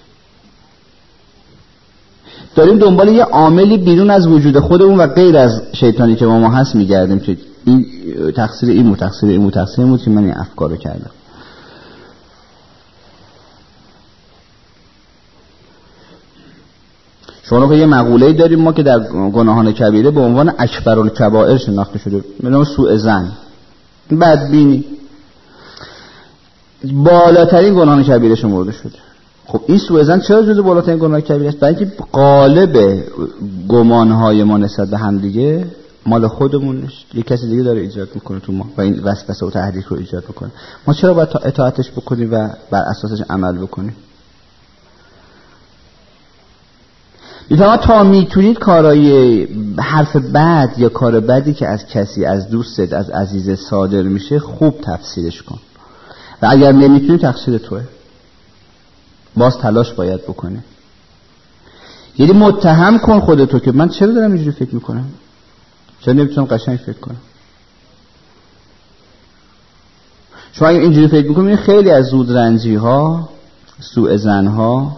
A: داریم دنبال یه عاملی بیرون از وجود خودمون و غیر از شیطانی که ما ما هست میگردیم که این تقصیر این بود، تقصیر این بود، تقصیر این بود که من این افکار رو کردم. شما که یه مقوله‌ای داریم ما که در گناهان کبیره به عنوان اکبرالکبائر شناخته شده، به نام سوء ظن، بدبینی، بالاترین گناهان کبیره شمرده شده. خب این سوء ظن چرا جزو بالاترین گناه کبیره است؟ برای اینکه قالب گمانهای ما نسبت به هم دیگه مال خودمون نیست، یه کسی دیگه داره ایجاد میکنه تو ما و این وسوسه و تحریک رو ایجاد میکنه. ما چرا باید اطاعتش بکنیم و بر اساسش عمل بکنیم؟ میفهمم تا میتونید کارای حرف بد یا کار بدی که از کسی، از دوستت، از عزیز صادر میشه خوب تفسیرش کن و اگر نمیتونی تقصیر توه، باز تلاش باید بکنه. یعنی متهم کن خودتو که من چرا دارم اینجوری فکر میکنم، چرا نمیتونم قشنگ فکر کنم. شما اگه اینجوری فکر میکنید خیلی از زود رنجی ها، سوء ظن ها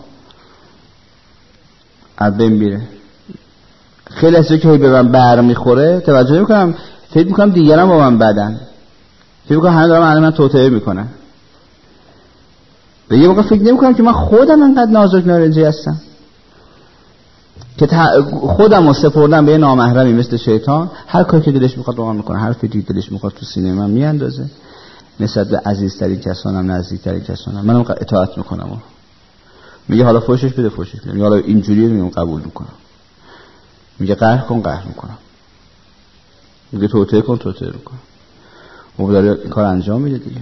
A: از بین میره. خیلی از که به من بر میخوره توجه میکنم فکر میکنم دیگران با من بدن، فکر میکنم همه دارم من توطئه میکنن و یه موقع فکر نمیکنم که من خودم انقدر نازک نارنجی هستم که خودم رو سپردم به یه نامحرمی مثل شیطان. هر کاری که دلش میخواد با من میکنه، هر فکری دلش میخواد تو سینه من میاندازه، نسبت به عزیزترین کسانم، نزدیکترین کسانم منم اطاعت میکنم. میگه حالا فوشش بده، فوشش بده. میگه حالا اینجوریه، میگم قبول میکنم. میگه قهر کن، قهر میکنم. میگه توطئه کن، توطئه میکنم. او داره این کار انجام میده دیگه.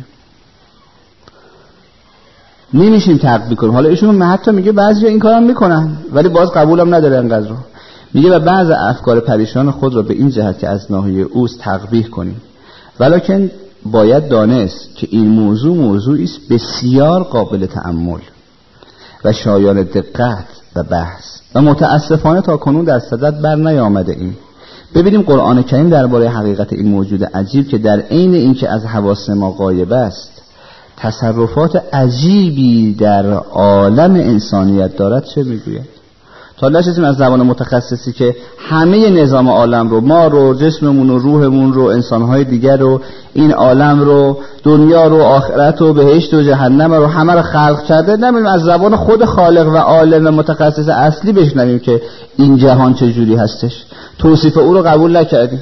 A: نمیشیم تقبیح کنیم. حالا ایشون حتی میگه بعضیا این کارام میکنن ولی باز قبولم نداره انقدر رو. میگه و بعض افکار پریشان خود را به این جهت که از ناحیه اوست تقبیح کنیم، ولکن باید دانست که این موضوع موضوعی است بسیار قابل تأمل و شایان دقت و بحث و متاسفانه تا کنون در صدد بر نیامده این. ببینیم قرآن کریم درباره حقیقت این موجود عجیب که در عین اینکه از حواس ما غایب است تصرفات عجیبی در عالم انسانیت دارد چه میگوید؟ تا نشستیم از زبان متخصصی که همه نظام عالم رو، ما رو، جسممون رو، روحمون رو، انسانهای دیگر رو، این عالم رو، دنیا رو، آخرت رو، بهشت و جهنم رو، همه رو خلق کرده. نمیدونیم از زبان خود خالق و عالم و متخصص اصلی بشنویم که این جهان چجوری هستش. توصیف او رو قبول نکردیم.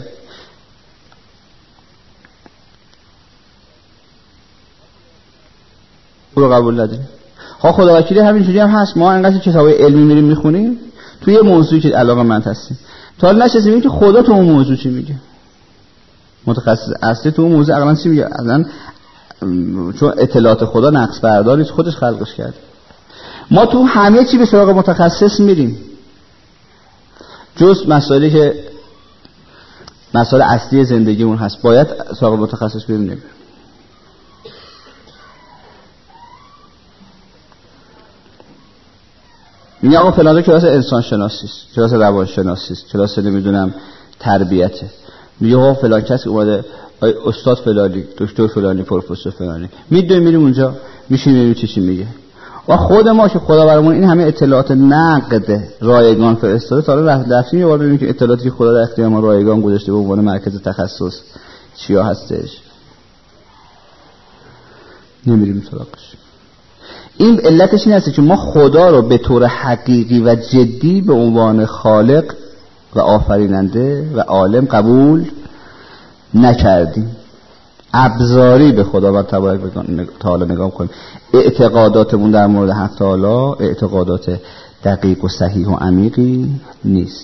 A: او رو قبول نداریم. ها خدا وکیلی همینجوری هم هست. ما انقدر کتابای علمی میریم میخونیم توی یه موضوعی که علاقه من هستیم تا نشستیم که خدا تو اون موضوع چی میگه، متخصص اصلی تو اون موضوع اقلا چی میگه. اصلا چون اطلاعات خدا نقص برداری خودش خلقش کرده. ما تو همه چی به سراغ متخصص میریم جز مسائلی که مسائل اصلی زندگی اون هست باید سراغ متخصص بریم. نمیریم. میگه آقا فلان کلاس انسان شناسی است، کلاس روان شناسی است، کلاس نمیدونم تربیته. میگه آقا فلان کسی اومده، استاد فلانی، دکتر فلانی، پروفسور فلانی. میدونیم میریم اونجا میشینیم میبینیم چی چی میگه. و خود ما که خدا برامون این همه اطلاعات نقد رایگان فرستاده، تا حالا رفتیم یه بار ببینیم که اطلاعاتی که خدا در اختیار ما رایگان گذاشته به عنوان مرکز تخصص چیا هستش؟ نمیریم سراغش. این علتش این هست که ما خدا رو به طور حقیقی و جدی به عنوان خالق و آفریننده و عالم قبول نکردیم. ابزاری به خداوند تبارک و تعالی نگاه کنیم. اعتقاداتمون در مورد حق تعالی اعتقادات دقیق و صحیح و عمیقی نیست.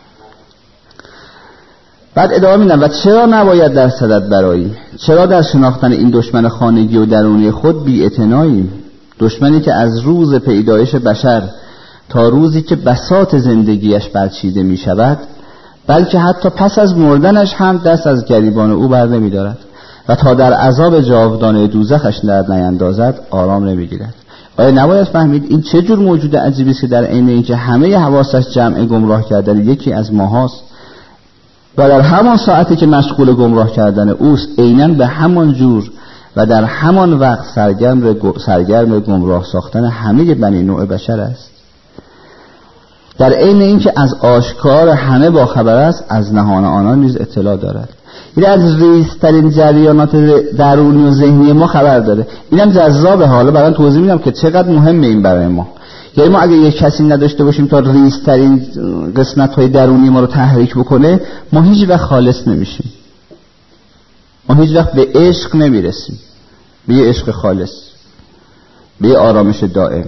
A: بعد ادامه میدم و چرا نباید در صدد برایی؟ چرا در شناختن این دشمن خانگی و درونی خود بی اعتناییم؟ دشمنی که از روز پیدایش بشر تا روزی که بساط زندگیش برچیده می شود، بلکه حتی پس از مردنش هم دست از گریبان او بر نمی دارد و تا در عذاب جاودانه دوزخش در نیندازد آرام نمی گیرد. آیا نباید فهمید این چه جور موجود عجیبی است که در عین اینکه همه حواسش جمع گمراه کردن یکی از ماهاست و در همان ساعتی که مشغول گمراه کردن اوست عیناً به همان جور و در همان وقت سرگرم سرگرم گمراه ساختن همه بنی نوع بشر است. در عین اینکه از آشکار همه با خبر است، از نهان آنان نیز اطلاع دارد. این از ریزترین جریانات درونی و ذهنی ما خبر داره. اینم جذابه. حالا برام توضیح میدم که چقدر مهمه این برای ما. یعنی ما اگه یک کسی نداشته باشیم تا ریزترین قسمت‌های درونی ما رو تحریک بکنه، ما هیچ وقت خالص نمیشیم. ما هیچ وقت به عشق نمیرسیم، به یه عشق خالص، به یه آرامش دائم.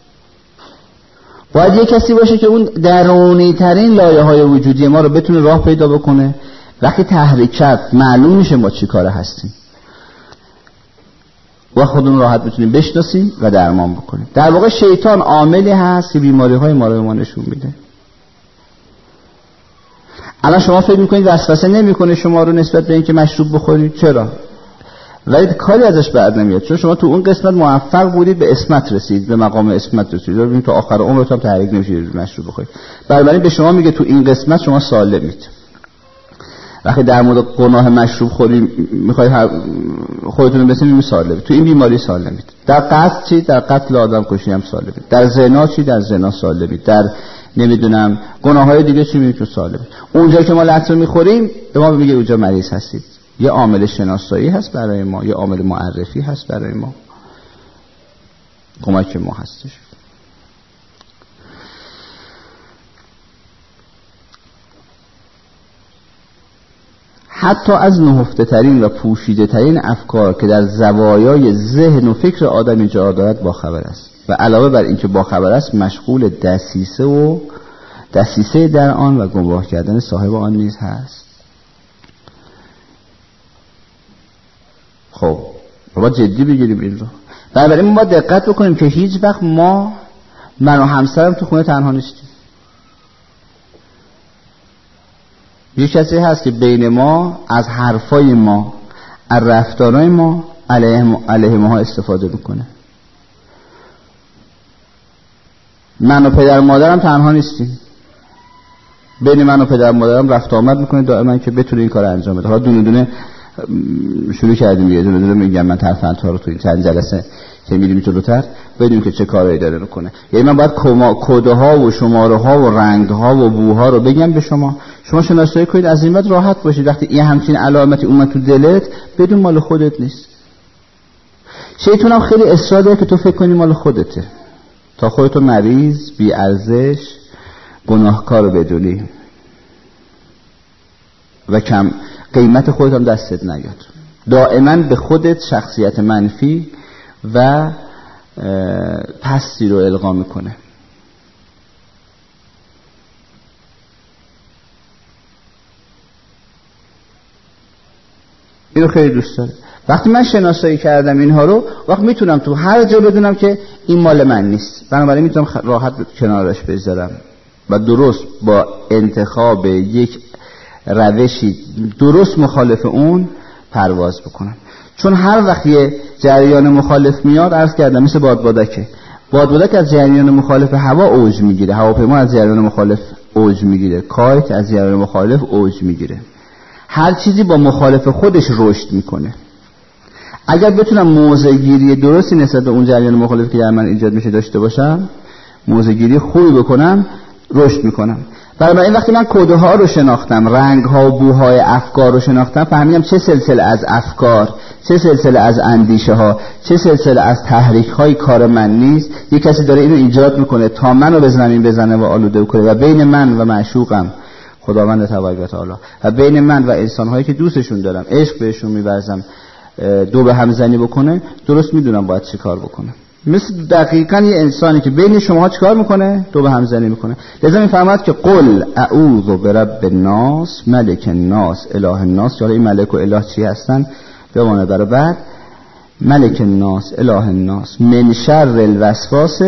A: باید یه کسی باشه که اون درونی ترین لایه های وجودی ما رو بتونه راه پیدا بکنه. وقتی تحریک کرد معلوم میشه ما چی کاره هستیم و خودمون راحت بتونیم بشناسیم و درمان بکنیم. در واقع شیطان عاملی هست که بیماری های ما رو ما نشون میده. الان شما فکر میکنید وسوسه نمیکنه شما رو نسبت به اینکه مشروب بخورید؟ چرا؟ ولی کاری ازش بر نمیاد، چون شما تو اون قسمت موفق بودید، به اسمت رسید، به مقام اسمت رسید، ببینید تا آخر عمرتون تحریک نمیشید مشروب بخورید. بنابراین به شما میگه تو این قسمت شما سالمید. وقتی در مورد گناه مشروب خوری میخواید خودتون رو بسنید سالمید. تو این بیماری سالمید. در قتل چی؟ در قتل آدم کشی هم سالمید. در زنا چی؟ در زنا سالمید. در نمیدونم گناههای دیگه چی؟ میگه تو سالمید. اونجا که ما لطمه میخوریم به ما میگه اونجا مریض هستید. یه عامل شناسایی هست برای ما، یه عامل معرفی هست برای ما، کمک ما هستش. حتی از نهفته ترین و پوشیده ترین افکار که در زوایای ذهن و فکر آدم جا دارد با خبر است و علاوه بر اینکه با خبر است مشغول دسیسه و دسیسه در آن و گمراه کردن صاحب آن نیز هست. خب باید جدی بگیریم این رو. بنابراین ما باید دقت بکنیم که هیچ وقت ما من و همسرم تو خونه تنها نیستیم. یک کسی هست که بین ما از حرفای ما، از رفتارای ما علیه, علیه ما استفاده میکنه. من و پدر مادرم تنها نیستیم. بین من و پدر مادرم رفت آمد میکنه دائما که بتونه این کار انجام بده. حالا دونه دونه شروع کردیم یه دونه دونه میگم من ترفندها رو تو این چند جلسه که میریم جلوتر بدونیم که چه کارایی داره میکنه. یعنی من باید کد ها و شماره ها و رنگ ها و بوها رو بگم به شما، شما شناسایی کنید، از این بعد راحت باشید. وقتی این همچین علامتی اومد تو دلت بدون مال خودت نیست. شیطان هم خیلی اصرار داره که تو فکر کنی مال خودته تا خودتو مریض، بی ارزش، گناهکار رو بدونی و کم قیمت خودت هم دستت نیاد. دائما به خودت شخصیت منفی و پستی رو القا میکنه. اینو خیلی دوست داره. وقتی من شناسایی کردم اینها رو، وقت میتونم تو هر جا بدونم که این مال من نیست، بنابراین میتونم راحت کنارش بذارم و درست با انتخاب یک روشی درست مخالف اون پرواز بکنم. چون هر وقت یه جریان مخالف میاد، عرض کردم مثل بادبادکه، بادبادک از جریان مخالف هوا اوج میگیره، هواپیما از جریان مخالف اوج میگیره، کایت از جریان مخالف اوج میگیره. هر چیزی با مخالف خودش رشد میکنه. اگر بتونم موضع گیری درستی نسبت به اون جریان مخالفی که در من ایجاد میشه داشته باشم، موضع گیری خوبی بکنم، رشد میکنم. برای این وقتی من کده ها رو شناختم، رنگ ها و بوهای افکار رو شناختم، فهمیدم چه سلسله از افکار، چه سلسله از اندیشه ها، چه سلسله از تحریک های کار من نیست، یک کسی داره اینو ایجاد میکنه تا منو به زمین بزنه و آلوده کنه و بین من و معشوقم خداوند تبارک و تعالی و بین من و انسان هایی که دوستشون دارم، عشق بهشون می‌ورزم، دو به هم زنی بکنه. درست میدونم باید چی کار بکنه. مثل دقیقاً یه انسانی که بین شماها چیکار میکنه؟ دو به هم زنی میکنه. لذا میفهمد که قل اعوذ برب الناس ملک الناس اله الناس، یا این ملک و اله چی هستن بمانه برای بعد. ملک الناس اله الناس من شر الوسواس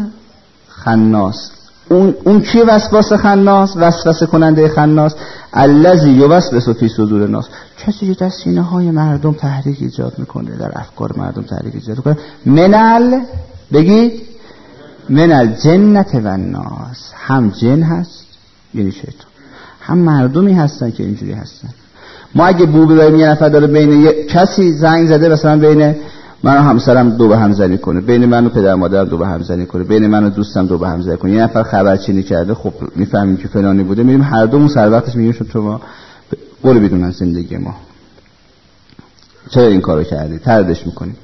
A: الخناس. اون اون کی وسواس خناس؟ وسوسه کننده خناس. الذی یوسوس فی صدور الناس، کسی که در سینه های مردم تحریک ایجاد میکنه، در افکار مردم تحریک ایجاد میکنه. منل بگید من الجنة و الناس، هم جن هست یعنی شیطان، هم مردمی هستن که اینجوری هستن. ما اگه بو ببریم یه نفر داره بین یه کسی زنگ زده، مثلا بین من و همسرم دو به هم زنی کنه، بین من و پدر مادرم دو به هم زنی کنه، بین من و دوستم دو به هم زنی کنه، یه نفر خبرچینی کرده، خب میفهمیم که فلانی بوده، میریم هر دومون سر وقتش میگیم شما شما برو بیرون از زندگی ما، چرا این کارو کردی، طردش میکنیم.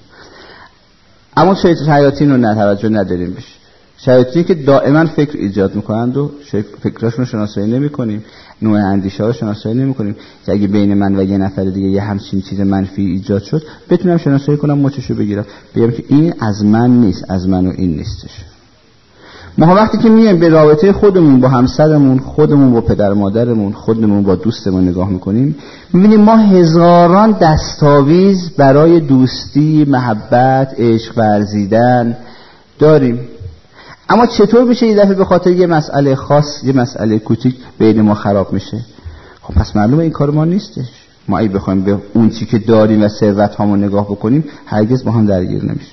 A: اما شیاطین رو نه توجه نداریم بهش. شیاطینی که دائما فکر ایجاد میکنند و فکراشون رو شناسایی نمیکنیم، نوع اندیشه ها رو شناسایی نمیکنیم که اگه بین من و یه نفر دیگه یه همچین چیز منفی ایجاد شد بتونم شناسایی کنم، مچشو بگیرم، بگم که این از من نیست، از من و این نیستش. ما وقتی که میایم به رابطه خودمون با همسرمون، خودمون با پدر مادرمون، خودمون با دوستمون نگاه میکنیم، میبینیم ما هزاران دستاویز برای دوستی، محبت، عشق ورزیدن داریم. اما چطور میشه یه دفعه به خاطر یه مسئله خاص، یه مسئله کوچیک بین ما خراب میشه؟ خب پس معلومه این کار ما نیستش. ما اگه بخوایم به اون چی که داریم و ثروت هامو نگاه بکنیم هرگز با هم درگیر نمیشه.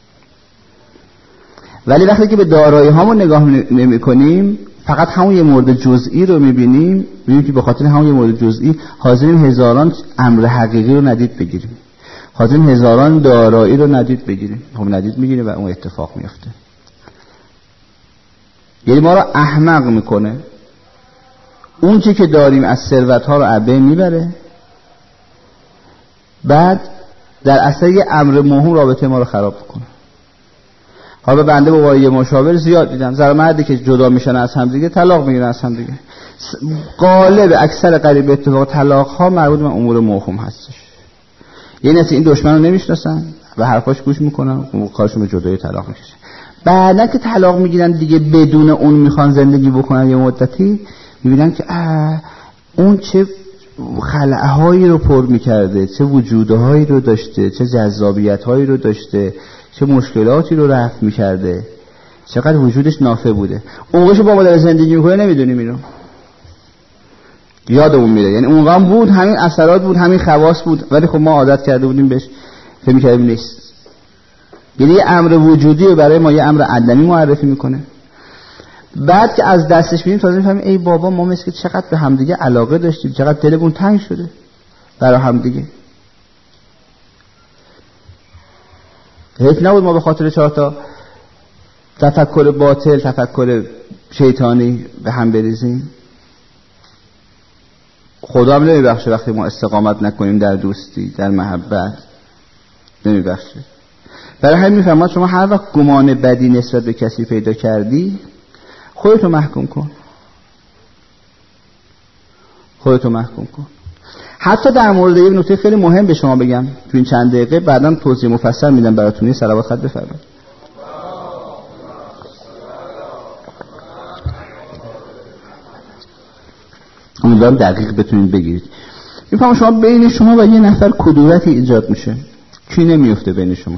A: ولی وقتی که به دارایی هامون نگاه نمی کنیم، فقط همون یه مورد جزئی رو میبینیم، میبینیم که به خاطر همون یه مورد جزئی حاضرین هزاران امر حقیقی رو ندید بگیریم، حاضرین هزاران دارایی رو ندید بگیریم. خب ندید میگیریم و اون اتفاق میفته. یعنی ما رو احمق میکنه. اون چی که داریم از ثروت ها رو عبه میبره، بعد در اثر یه امر موهوم رابطه ما رو خراب میکنه. حالا بنده با یه مشاور زیاد دیدم، زن و مردی که جدا میشن از هم دیگه طلاق میگیرن از هم دیگه. غالب اکثر قریب اتفاق طلاق ها مربوط به امور موهوم هستش. یعنی اصلا این دشمن رو نمیشناسن و حرفاش گوش میکنن و کارشون به جدایی طلاق میکشه. بعدا که طلاق میگیرن دیگه بدون اون میخوان زندگی بکنن یه مدتی، میبینن که اون چه خلأهایی رو پر میکرده، چه وجودهایی رو داشته، چه جذابیتهایی رو داشته، چه مشکلاتی رو رفع میکرده، چقدر وجودش نافع بوده. اونقدرش با ما داره زندگی میکنه نمیدونیم اینو، یادمون میره. یعنی اونقدر بود، همین اثرات بود، همین خواص بود، ولی خب ما عادت کرده بودیم بهش، فکر میکردیم نیست. یعنی یه امر وجودی رو برای ما یه امر عدمی معرفی میکنه. بعد که از دستش میدیم تازه میفهمیم ای بابا ما مثل که چقدر به همدیگه علاقه داشتیم، چقدر دلمون تنگ شده برای همدیگه. حیف نبود ما به خاطر چهار تا تفکر باطل، تفکر شیطانی به هم بریزیم. خدا هم نمیبخشه وقتی ما استقامت نکنیم در دوستی، در محبت، نمیبخشه. برای همین میفهمم شما هر وقت گمان بدی نسبت به کسی پیدا کردی، خودتو محکوم کن، خودتو محکوم کن. حتی در مورد یک نکته خیلی مهم به شما بگم تو این چند دقیقه، بعداً توضیح مفصل میدم براتون. صلوات خط بفرمایید. امیدوارم دقیق بتونید بگیرید. میفهمم شما بین شما و یه نفر کدورتی ایجاد میشه، کی نمیفته بین شما.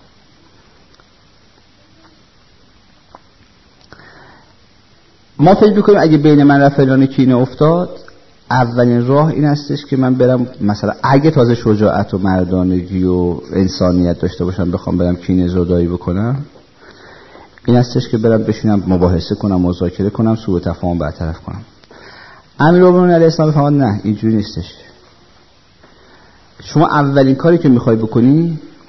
A: ما فکر میکنیم اگه بین من و فلانی کینه افتاد، اولین راه این هستش که من برم مثلا اگه تازه شجاعت و مردانگی و انسانیت داشته باشم بخوام برم کینه زدایی بکنم، این هستش که برم بشینم مباحثه کنم، مذاکره کنم، سوء تفاهم برطرف کنم. امیرالمومنین علیه السلام فرمود نه اینجوری نیستش. شما اولین کاری که میخوای بکنی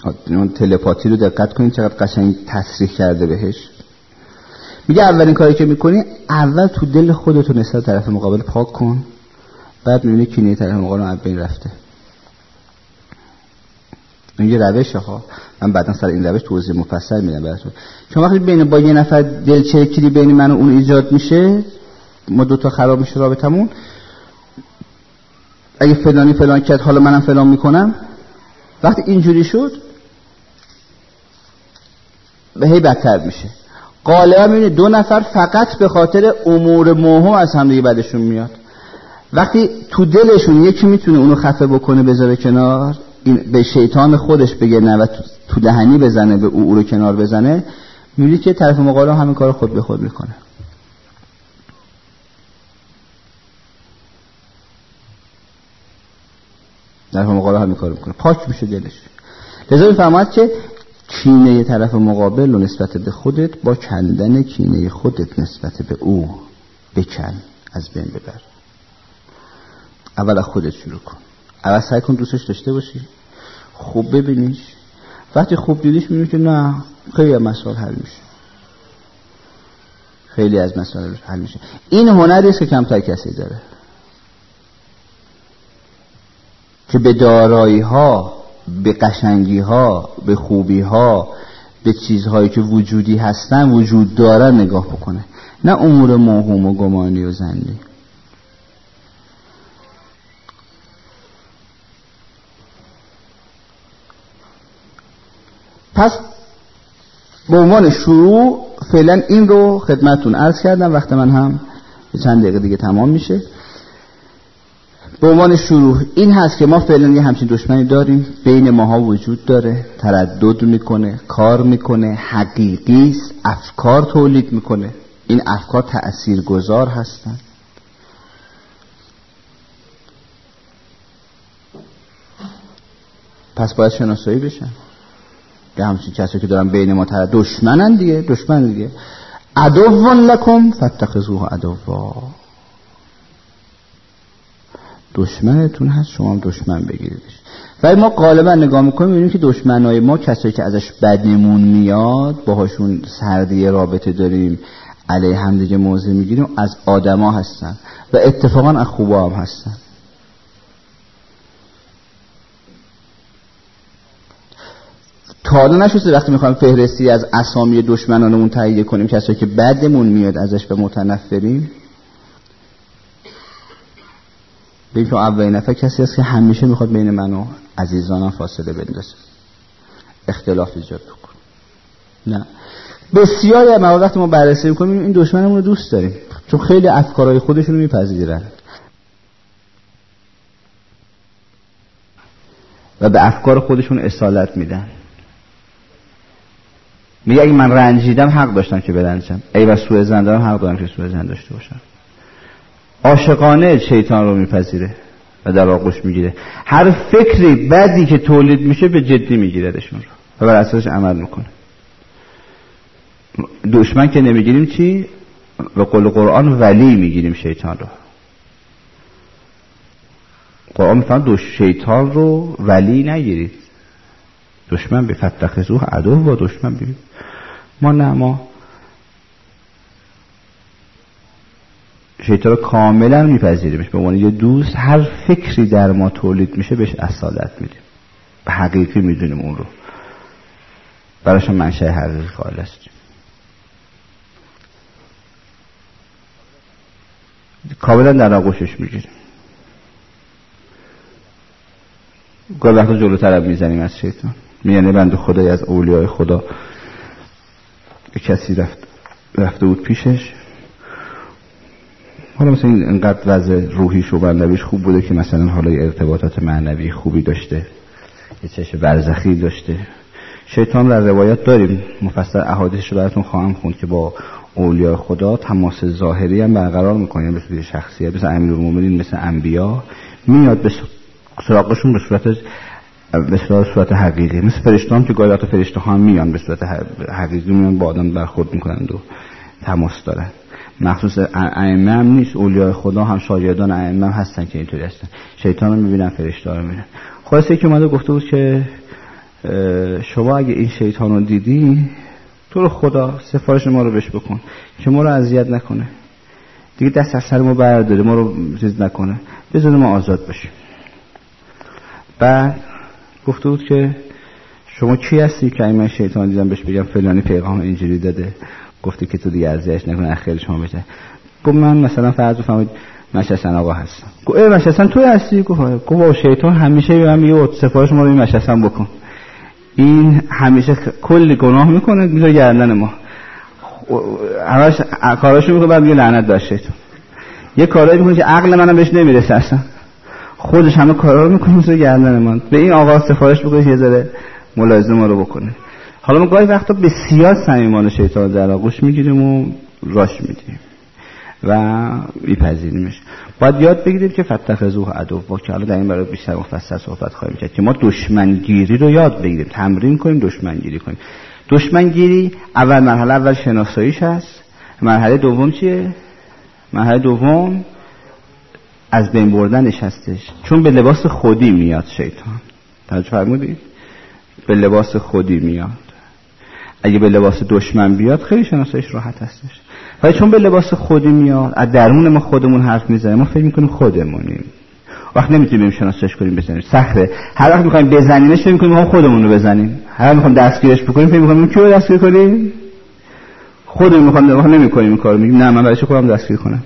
A: اون تلپاتی رو دقت کنید چقدر قشنگ تصریح کرده بهش. میگه اولین کاری که میکنی اول تو دل خودتو نسبت طرف مقابل پاک کن، بعد میبینی کینه طرف مقابل از بین رفته. این یه روشه ها، من بعدا سر این روش توضیح مفصل میدم براتون. چون وقتی بین با یه نفر دلچرکیدی بین من و اون ایجاد میشه، ما دوتا خراب میشه رابطمون. اگه فلانی فلان کرد حالا منم فلان میکنم، وقتی اینجوری شد به هی بدتر میشه. غالبا میبینید دو نفر فقط به خاطر امور مهم از هم دیگه بدشون میاد. وقتی تو دلشون یکی میتونه اونو خفه بکنه بذاره کنار، این به شیطان خودش بگه نه و تو دهنی بزنه به او, او رو کنار بزنه، میبینید که طرف مقابل همین کار خود به خود میکنه. طرف مقابل همین کار میکنه، پاک میشه دلش. لذا میفهمد که کینه طرف مقابل و نسبت به خودت با کندن کینه خودت نسبت به او بکن، از بین ببر. اول از خودت شروع کن. اول سعی کن دوستش داشته باشی، خوب ببینیش. وقتی خوب دیدیش میبینی که نه، خیلی از مسائل حل میشه. خیلی از مسائل حل میشه. این هنری است که کمتر کسی داره، که به دارایی ها، به قشنگی ها، به خوبی ها، به چیزهایی که وجودی هستن وجود دارن نگاه بکنه، نه امور موهوم و گمانی و ظنی. پس به عنوان شروع فعلا این رو خدمتون عرض کردم. وقت من هم چند دقیقه دیگه تمام میشه. به عنوان شروع این هست که ما فعلا یه همچین دشمنی داریم، بین ماها وجود داره، تردد میکنه، کار میکنه، حقیقی است، افکار تولید میکنه. این افکار تأثیرگذار هستن. پس باید شناسایی بشن که همچین کسی که دارن بین ما تردد، دشمنن دیگه، دشمن دیگه. عدو لکم فاتخذوه عدوا، دشمنتون هست، شما هم دشمن بگیریدش. ولی ما غالبا نگاه میکنیم میبینیم که دشمنای ما کسایی که ازش بدمون میاد، باهاشون سردی رابطه داریم، علیه هم دیگه موضع میگیریم، از آدما هستن و اتفاقا از خوبا هم هستن. تا حالا نشده وقتی میخوایم فهرستی از اسامی دشمنانمون تهیه کنیم، کسایی که بدمون میاد ازش به متنفریم، ببین که اولین نفر کسی هست که همیشه میخواد بین من و عزیزانم فاصله بندازه، اختلاف ایجاد بکنه. نه، بسیاری از مواقع وقتی ما بررسی میکنیم این دشمنمون رو دوست داریم، چون خیلی افکارهای خودشون رو میپذیرن و به افکار خودشون اصالت میدن. میگه اگه من رنجیدم حق داشتم که برنجم، ای و سوء ظن دارم حق دارم که سوء ظن داشته باشم. عاشقانه شیطان رو میپذیره و در آغوش میگیره. هر فکری بدی که تولید میشه به جدی میگیردشون رو و بر اساسش عمل میکنه. دشمن که نمیگیریم چی؟ به قول قرآن ولی میگیریم شیطان رو. قرآن میفهمه دو شیطان رو ولی نگیرید، دشمن به فتخذوه عدو و دشمن بگید. ما نه، ما شیطان رو کاملا میپذیریمش به عنوان یه دوست. هر فکری در ما تولید میشه بهش اصالت میدیم، به حقیقی میدونیم اون رو، براش منشأ حقیقی خالص. کاملا در آغوشش میگیریم. گاهی وقتا جلوتر میزنیم از شیطان. میانه بنده خدای از اولیای خدا کسی رفت رفته بود پیشش، حالا مثلا اینقدر وضع روحیش و معنویش خوب بوده که مثلا حالا ارتباطات معنوی خوبی داشته، یه چشم برزخی داشته. شیطان در روایت داریم، مفصل احادیثش رو براتون خواهم خوند که با اولیاء خدا تماس ظاهری هم برقرار میکنه، مثل شخصیت مثل امیرالمومنین، مثل انبیا، میاد به سراغشون به صورت به صورت حقیقی. مثل فرشته‌ها که گاهی فرشته ها هم میان به صورت حقیقی، میان با آدم برخورد میکنن و تماس دارن. مخصوص ائمه هم نیست، اولیاء خدا هم شاگردان ائمه هم هستن که اینطوری هستن. شیطان رو میبینن، فرشته ها رو میبینن. خلاصه که اومده گفته بود که شما اگه این شیطان رو دیدی تو رو خدا سفارش ما رو بهش بکن که ما رو اذیت نکنه دیگه، دست از سر ما برداره، ما رو چیز نکنه، بذار ما آزاد باشیم. بعد گفته بود که شما کی هستی که این من شیطان دیدم بهش بگم فلانی پیغام اینجوری داده، گفته که تو دیگه اذیتش نکنه اخیل شما بشه. گفت من مثلا فرض بفرمایید مشهسن آقا هستم. گفت ای مشهسن تو هستی؟ گفت گفت شیطان همیشه به من میگه سفارش ما رو این مشهسن بکن، این همیشه کلی گناه میکنه میذاره گردن ما، همش کاراشو میکنه بعد میگه لعنت بر شیطان. یه کارایی میکنه که عقل منم بهش نمیرسه اصلا، خودش همه کارا رو میکنه میذاره گردن ما. به این آقا سفارش بکنه یه ذره ملاحظه ما رو بکنه. حالا ما گاهی وقتا بسیار صمیمانه شیطان در آغوش میگیریم و راش میدیم و میپذیریمش. باید یاد بگیریم که فتخذوه عدوا، که حالا در این برای بیشتر مفصل صحبت خواهیم کرد، که ما دشمنگیری رو یاد بگیریم، تمرین کنیم دشمنگیری کنیم. دشمنگیری اول مرحله اول شناساییش هست، مرحله دوم چیه؟ مرحله دوم از بین بردنش هستش، چون به لباس خودی میاد شیطان. توجه فرمودید؟ به لباس خودی میاد. اگه به لباس دشمن بیاد خیلی شناساییش راحت هستش، ولی چون به لباس خودی میاد، از درون ما خودمون حرف میزنیم، ما فکر میکنیم خودمونیم، وقت نمیتونیم شناساییش کنیم بزنیم، سخته. هر وقت میخوایم بزنیمش فکر میکنیم ما خودمون رو بزنیم، هر وقت میخوایم دستگیرش بکنیم فکر میکنیم کیو دستگیر کنیم؟ خودمون. میخوام ما نمیکنیم این کارو، میگیم نه من برای چه خودم دستگیر کنم؟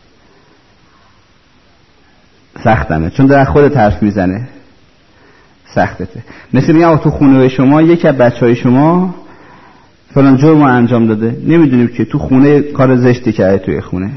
A: سختمه، چون در خودت حرف میزنه، سختته. مثل میگم تو خونه شما یکی از بچهای شما فلان جرم انجام داده، نمیدونیم که تو خونه کار زشتی کرده، توی خونه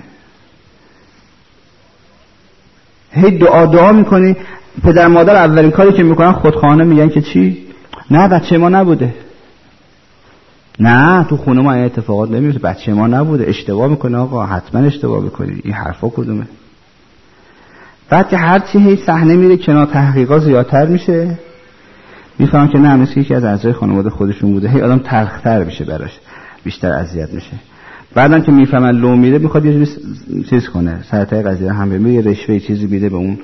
A: هی دعا دعا میکنی. پدر مادر اولین کاری که میکنن خودخواهانه میگن که چی؟ نه بچه ما نبوده، نه تو خونه ما این اتفاقات نمیفته، بچه ما نبوده، اشتباه میکنه آقا، حتما اشتباه میکنی، این حرفا کدومه؟ بعد که هرچی هی صحنه میره کنار، تحقیقات زیادتر میشه، میفهم که نه مثل یکی از اعضای خانواده خودشون بوده، هی آدم تلختر میشه براش، بیشتر اذیت میشه. بعدن که میفهمن لو میره، میخواد یه جوری چیز کنه، سرتای قضیه هم بمیره، یه رشوه چیزی میده به اون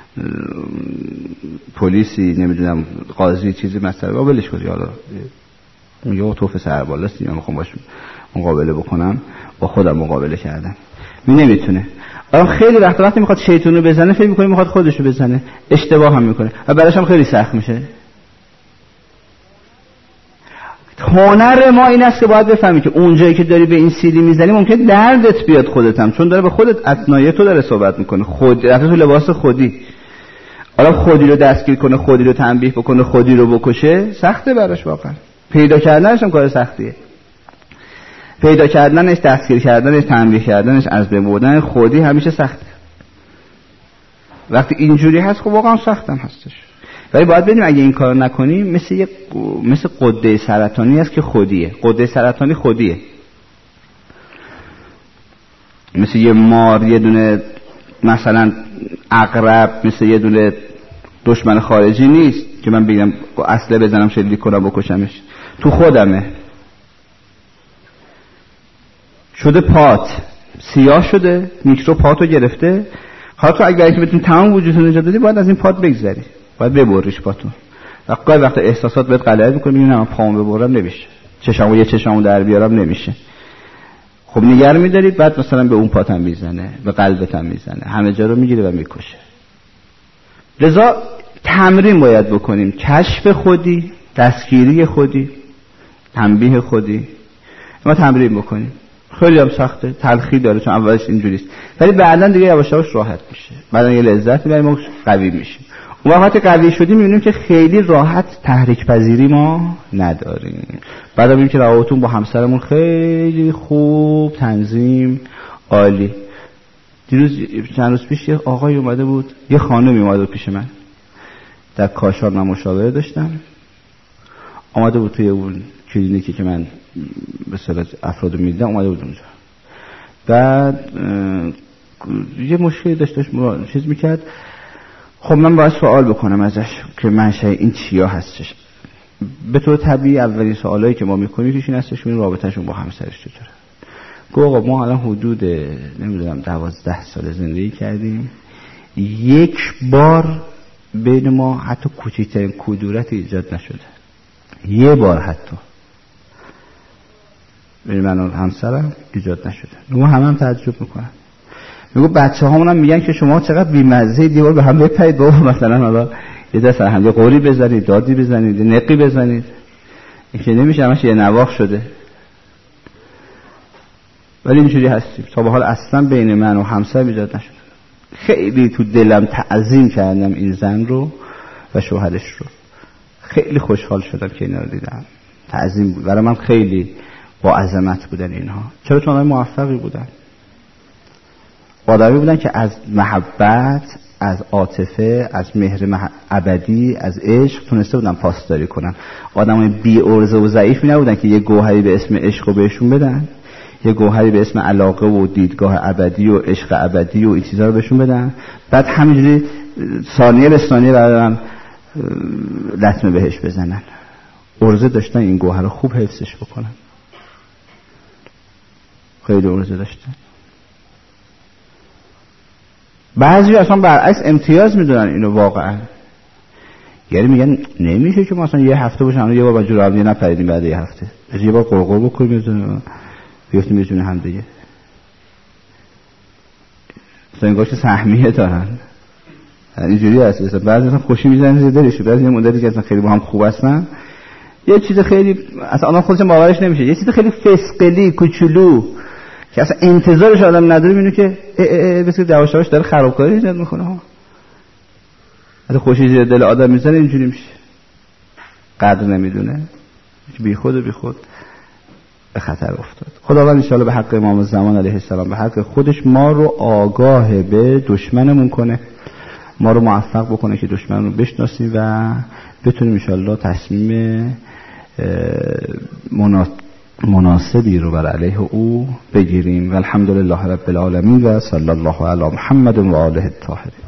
A: پلیسی، نمیدونم قاضی چیزی مثلا، ولش کنی حالا میگه توف سربالاست، من میخوام باش مقابله بکنم، با خودم مقابله کردم، می نمیتونه. آدم خیلی وقت وقتی میخواد شیطونو بزنه فکر میکنه میخواد خودشو بزنه، اشتباه هم میکنه و براش هم خیلی سخت میشه. هنر ما این است که باید بفهمی که اونجایی که داری به این سیلی میزنی ممکنه دردت بیاد خودت هم، چون داره به خودت اثنایی تو داره صحبت میکنه، خود رفته تو لباس خودی. حالا خودی رو دستگیر کنه، خودی رو تنبیه بکنه، خودی رو بکشه، سخته براش واقعا. پیدا کردنش هم کار سختیه، پیدا کردنش، دستگیر کردنش، تنبیه کردنش، از بین بردن خودی همیشه سخته. وقتی اینجوری هست خب واقعا سختم هستش. ولی باید بدونیم اگه این کارو نکنیم مثل یک مثل غده سرطانی است که خودیه. غده سرطانی خودیه، مثل یه مار، یه دونه مثلا عقرب، مثل یه دونه دشمن خارجی نیست که من بگم اصله بزنم شلیک کنم بکشمش، تو خودمه. شده پات سیاه شده، میکروب پاتو گرفته، حالا تو اگر که بتونی تمام وجودت رو نجات بدی باید از این پات بگذری، باید ببریش پاتو. وقتی وقت احساسات بهت غلط میکنه میگی نه من پامو ببرم نمیشه، چشامو یه چشامو در بیارم نمیشه، خب نگار میدارید، بعد مثلا به اون پاتم میزنه، به قلبت هم میزنه، همه جا رو میگیره و میکشه. لذا تمرین باید بکنیم، کشف خودی، دستگیری خودی، تنبیه خودی، ما تمرین بکنیم. خیلی هم سخته، تلخی داره چون اولش اینجوریست، ولی بعداً دیگه یواش یواش راحت میشه، بعداً یه لذت میبریم و قوی میشیم. اون وقتی قوی شدیم میبینیم که خیلی راحت تحریک پذیری ما نداریم. بعد میبینیم که روابطمون با همسرمون خیلی خوب، تنظیم عالی. دیروز چند روز پیش یه آقای اومده بود، یه خانمی اومده بود پیش من، در کاشان من مشاوره داشتم، اومده بود توی اون کلینیکی که من به صورت افراد میدیدم، اومده بود اونجا. بعد یه مشکلی داشت، داشت چیز میکرد. خب من باید سوال بکنم ازش که منشأ این چیا هستش. به طور طبیعی اولین سوالایی که ما میکنیم توش این هستش این رابطه‌شون با همسرش چطوره. گفت آقا ما الان حدود نمیدونم دوازده سال زندگی کردیم، یک بار بین ما حتی کوچکترین کدورتی ایجاد نشده. یه بار حتی ببین من و همسرم ایجاد نشده. میگم همه هم تعجب میکنن. میگم بچه هامون هم میگن که شما چقدر بی‌مزه دیوار به هم بپرید بابا، مثلا حالا یه دست هم یه قوری بزنید، دادی بزنید، نقی بزنید. این که نمیشه، همش یه نواخ شده. ولی اینجوری هستیم. تا به حال اصلا بین من و همسرم ایجاد نشده. خیلی تو دلم تعظیم کردم این زن رو و شوهرش رو. خیلی خوشحال شدم که اینا رو دیدم. تعظیم بود برای من، خیلی با عظمت بودن اینها. چرا؟ چون آنها موفقی بودن، آدمی بودن که از محبت، از عاطفه، از مهر مح... ابدی، از عشق تونسته بودن پاسداری کنن. آدمای بی عرضه و ضعیفی نبودن که یه گوهری به اسم عشق رو بهشون بدن، یه گوهری به اسم علاقه و دیدگاه ابدی و عشق ابدی و این چیزا رو بهشون بدن، بعد همینجوری ثانیه به ثانیه بعدم لطمه بهش بزنن. عرضه داشتن این گوهر رو خوب حفظش بکنن. خیلی عرضه داشتن. بعضی اصلا برعکس امتیاز میدونن اینو واقعا. یعنی میگن نمیشه که ما اصلا یه هفته باشیم یه بار با جور هم نپریدیم، بعد یه هفته یه بار قرقر بکنیم بیفتیم یه جونه هم دیگه. اصلا انگار که سهمیه دارن. اینجوری هست. اصلا بعضی اصلا خوشی میزنن زیر دلش، بعضی یه مدتی که اصلا خیلی با هم خوب هستن یه چیز خیلی اصلا آدم خودش باورش نمیشه، یه چیز خیلی فسقلی کوچولو که اصلا انتظارش آدم نداره اینو که بس دواش دواش داره خرابکاری ایجاد میکنه ها. اصلا خوشی زیر دل آدم میزنه اینجوری میشه. قدر نمیدونه، بی خود و بی خود به خطر افتاد. خداوند ان شاء الله به حق امام زمان علیه السلام، به حق خودش ما رو آگاه به دشمنمون کنه، ما رو موفق بکنه که دشمن رو بشناسیم و بتونیم ان شاء الله تصمیم مناسبی رو بر علیه او بگیریم. و الحمدلله رب العالمین و صلی الله علی محمد و آله الطاهرین.